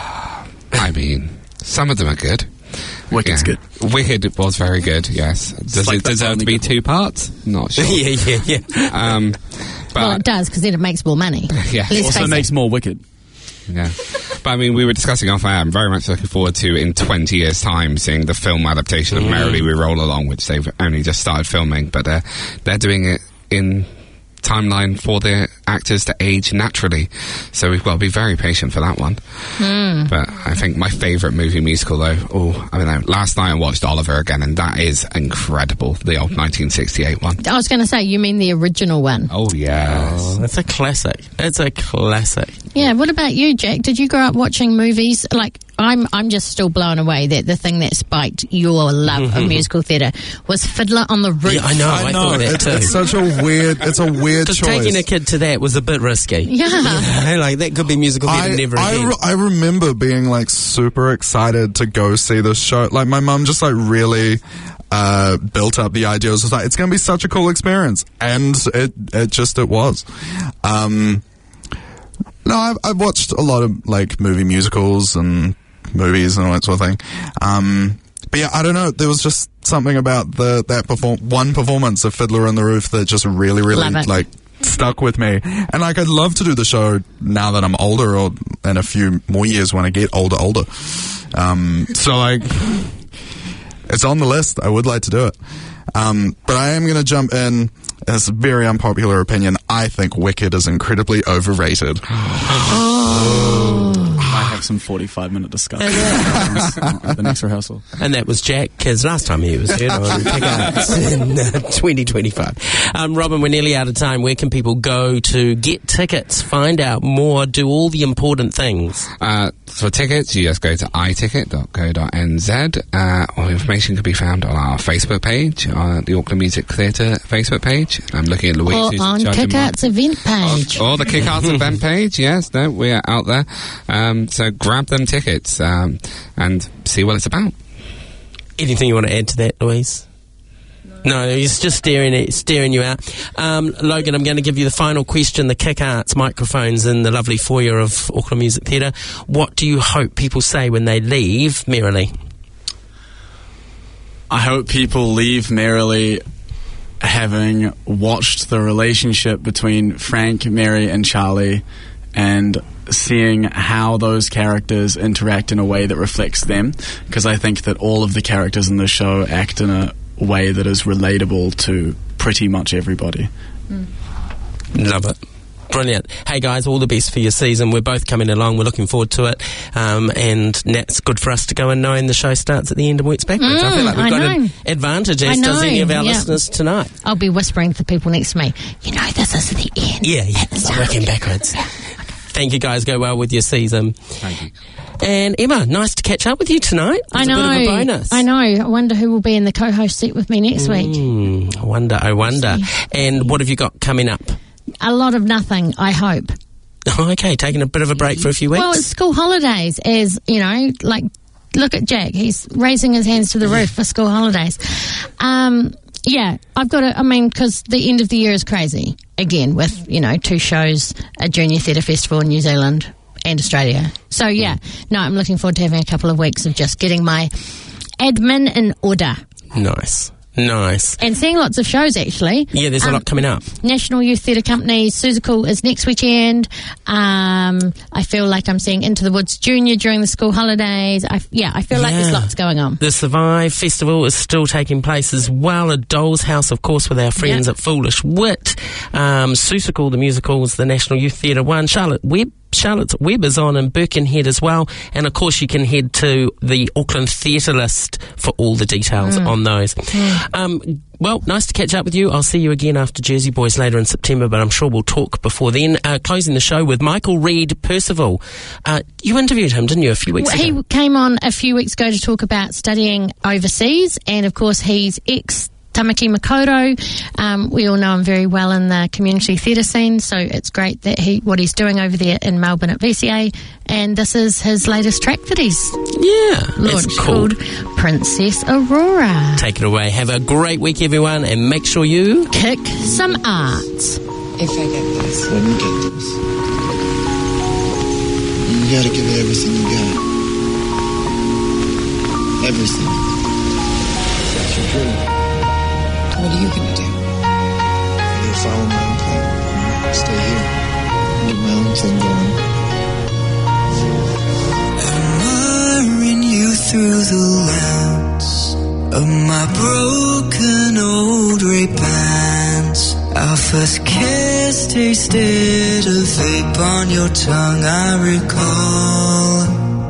I mean, some of them are good. Wicked's good. Wicked was very good, yes. Does like it the deserve to only be good two parts? Not sure. yeah, yeah, yeah. Um, but Well, it does, because then it makes more money. Yeah. Let's Also face makes it. more Wicked. Yeah. But I mean, we were discussing off air. I'm very much looking forward to, in twenty years' time, seeing the film adaptation of Merrily We Roll Along, which they've only just started filming, but uh, they're doing it in timeline for the actors to age naturally. So we've got to be very patient for that one. Mm. But I think my favourite movie musical, though, oh, I don't know, last night I watched Oliver again, and that is incredible, the old nineteen sixty-eight one. I was going to say, you mean the original one? Oh, yes. Oh, it's a classic. It's a classic. Yeah, what about you, Jack? Did you grow up watching movies? Like, I'm I'm just still blown away that the thing that spiked your love of musical theatre was Fiddler on the Roof. Yeah, I know. I, I know. thought that It's, too. it's such a weird. It's a weird Because choice. taking a kid to that was a bit risky. Yeah. You know, like, that could be musical theatre I, never I, again. re- I remember being like super excited to go see this show. Like my mum just like really uh, built up the idea. It was just like, it's going to be such a cool experience, and it it just it was. Um, no, I've, I've watched a lot of like movie musicals and movies and all that sort of thing. Um, but yeah, I don't know. There was just something about the that perform- one performance of Fiddler on the Roof that just really, really Love it. like stuck with me. And like, I'd love to do the show now that I'm older, or in a few more years when I get older, older. Um, so like, it's on the list. I would like to do it. Um, but I am going to jump in. It's a very unpopular opinion. I think Wicked is incredibly overrated. Oh. I have some forty-five minute discussion at the next rehearsal. And that was Jack, because last time he was here on Pick Arts in uh, twenty twenty-five. Um, Robin, we're nearly out of time. Where can people go to get tickets, find out more, do all the important things? Uh, for tickets, you just go to i ticket dot co dot n z. Uh, all information can be found on our Facebook page, on the Auckland Music Theatre Facebook page. I'm looking at Louise. Or who's on judging Kick my- Arts event page. Or the Kick Arts event page, yes, no, we are out there. Um, so grab them tickets um, and see what it's about. Anything you want to add to that, Louise? No, he's just staring at, staring you out. Um, Logan, I'm going to give you the final question. The Kick Arts microphones in the lovely foyer of Auckland Music Theatre. What do you hope people say when they leave merrily? I hope people leave merrily having watched the relationship between Frank, Mary, and Charlie, and seeing how those characters interact in a way that reflects them, because I think that all of the characters in the show act in a way that is relatable to pretty much everybody. Mm. Love it. Brilliant. Hey guys, all the best for your season. We're both coming along. We're looking forward to it. Um, and that's good for us to go and knowing the show starts at the end and works backwards. Mm, I feel like we've I got know. an advantage, as I does know, any of our yeah. listeners tonight. I'll be whispering to the people next to me, you know, this is the end. Yeah, yeah. It's working backwards. Thank you guys. Go well with your season. Thank you. And Emma, nice to catch up with you tonight. It's I a know. bit of a bonus. I know. I wonder who will be in the co-host seat with me next week. Mm, I wonder, I wonder. And what have you got coming up? A lot of nothing, I hope. Oh, okay, taking a bit of a break for a few weeks. Well, it's school holidays, as, you know, like, look at Jack. He's raising his hands to the roof for school holidays. Um, yeah, I've got to, I mean, because the end of the year is crazy. Again, with, you know, two shows, a junior theatre festival in New Zealand and Australia. So, yeah, no, I'm looking forward to having a couple of weeks of just getting my admin in order. Nice. Nice. And seeing lots of shows, actually. Yeah, there's a Um, lot coming up. National Youth Theatre Company, Suzical is next weekend. Um, I feel like I'm seeing Into the Woods Junior during the school holidays. I, yeah, I feel like there's Yeah. lots going on. The Survive Festival is still taking place as well. A Doll's House, of course, with our friends Yeah. at Foolish Wit. Um, Susical, the musical, is the National Youth Theatre one. Charlotte Webb. Charlotte's Web is on in Birkenhead as well. And of course, you can head to the Auckland Theatre List for all the details Mm. on those. Um, well, nice to catch up with you. I'll see you again after Jersey Boys later in September, but I'm sure we'll talk before then. Uh, closing the show with Michael Reed Percival. Uh, you interviewed him, didn't you, a few weeks He ago? came on a few weeks ago to talk about studying overseas, and of course he's ex Tamaki Makaurau. Um, we all know him very well in the community theatre scene, so it's great that he what he's doing over there in Melbourne at V C A, and this is his latest track that he's yeah, launched it's cool. called Princess Aurora. Take it away. Have a great week, everyone, and make sure you kick some arts. If I get this, when you get this, you gotta give it everything you got. Everything. That's your dream. What are you gonna do? I'm gonna follow my own plan. Stay here. Get my own thing going. Admiring you through the lens of my broken old Ray-Bans. Our first kiss tasted a vape on your tongue, I recall.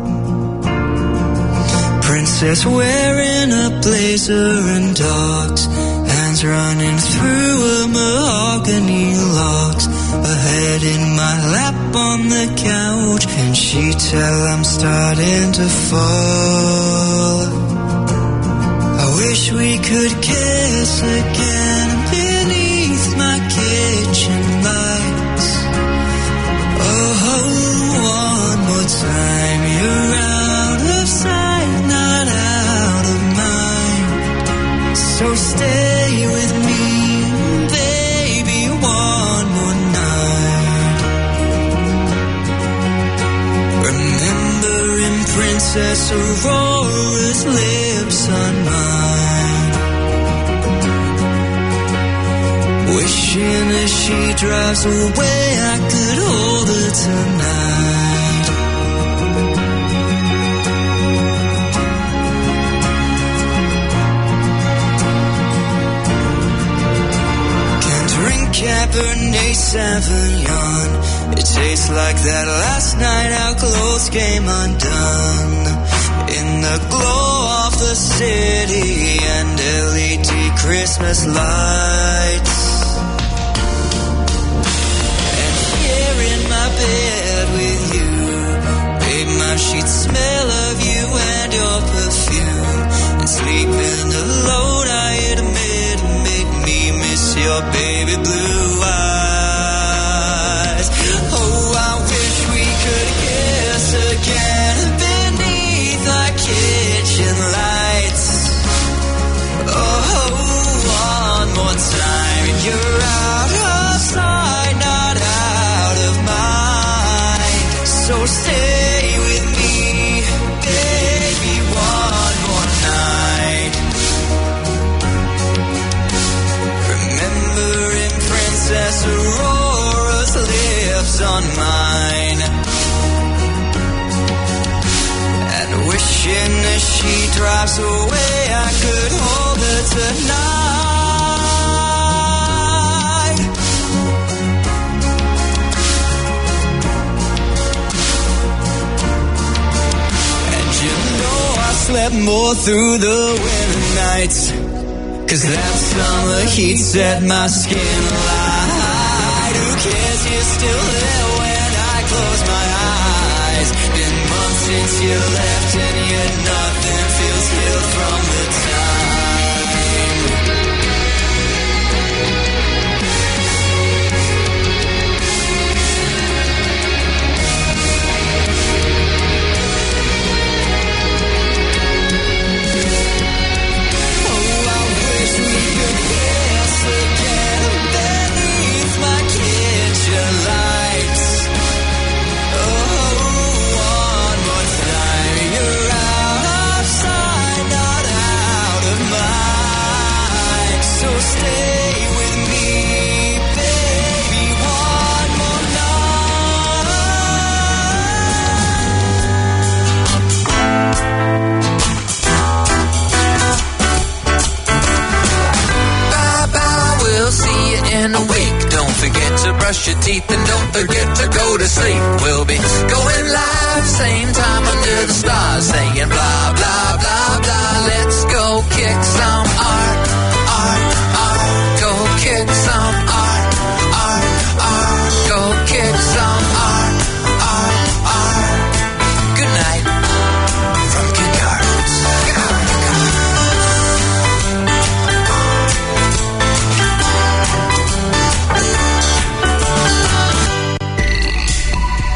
Princess wearing a blazer and dogs, hands running through a mahogany logs. A head in my lap on the couch, and she tell I'm starting to fall. I wish we could kiss again beneath my kitchen lights. Oh, one more time, you're out of sight, not out of mind. So stay with me, baby, one more night. Remembering Princess Aurora's lips on mine. Wishing as she she drives away, I could hold her tonight. Can't drink Cabernet Sauvignon. It tastes like that last night our clothes came undone. In the glow of the city and L E D Christmas lights. And here in my bed with you, babe, my sheets smell of you and your perfume. And sleeping alone, I admit, make me miss your baby blue eyes. Oh, I wish we could kiss again beneath our kitchen lights. Oh, one more time. You're out of sight, not out of mind. So stay with me, baby, one more night. Remembering Princess Aurora's lips on mine. And wishing as she drives away, I could hold her tonight. And you know I slept more through the winter nights, 'cause that summer heat set my skin alight. Who cares, you're still there when I close my eyes. Been months since you left and yet nothing feels healed from the time. Oh, I wish we could kiss again beneath my kitchen lights. Oh, one more time. You're out of sight, not out of mind. So stay with me, baby, one more Bye bye, we'll see you in a week. Don't forget to brush your teeth and don't forget to go to sleep. We'll be going live same time under the stars, saying blah blah blah blah. Let's go kick some art.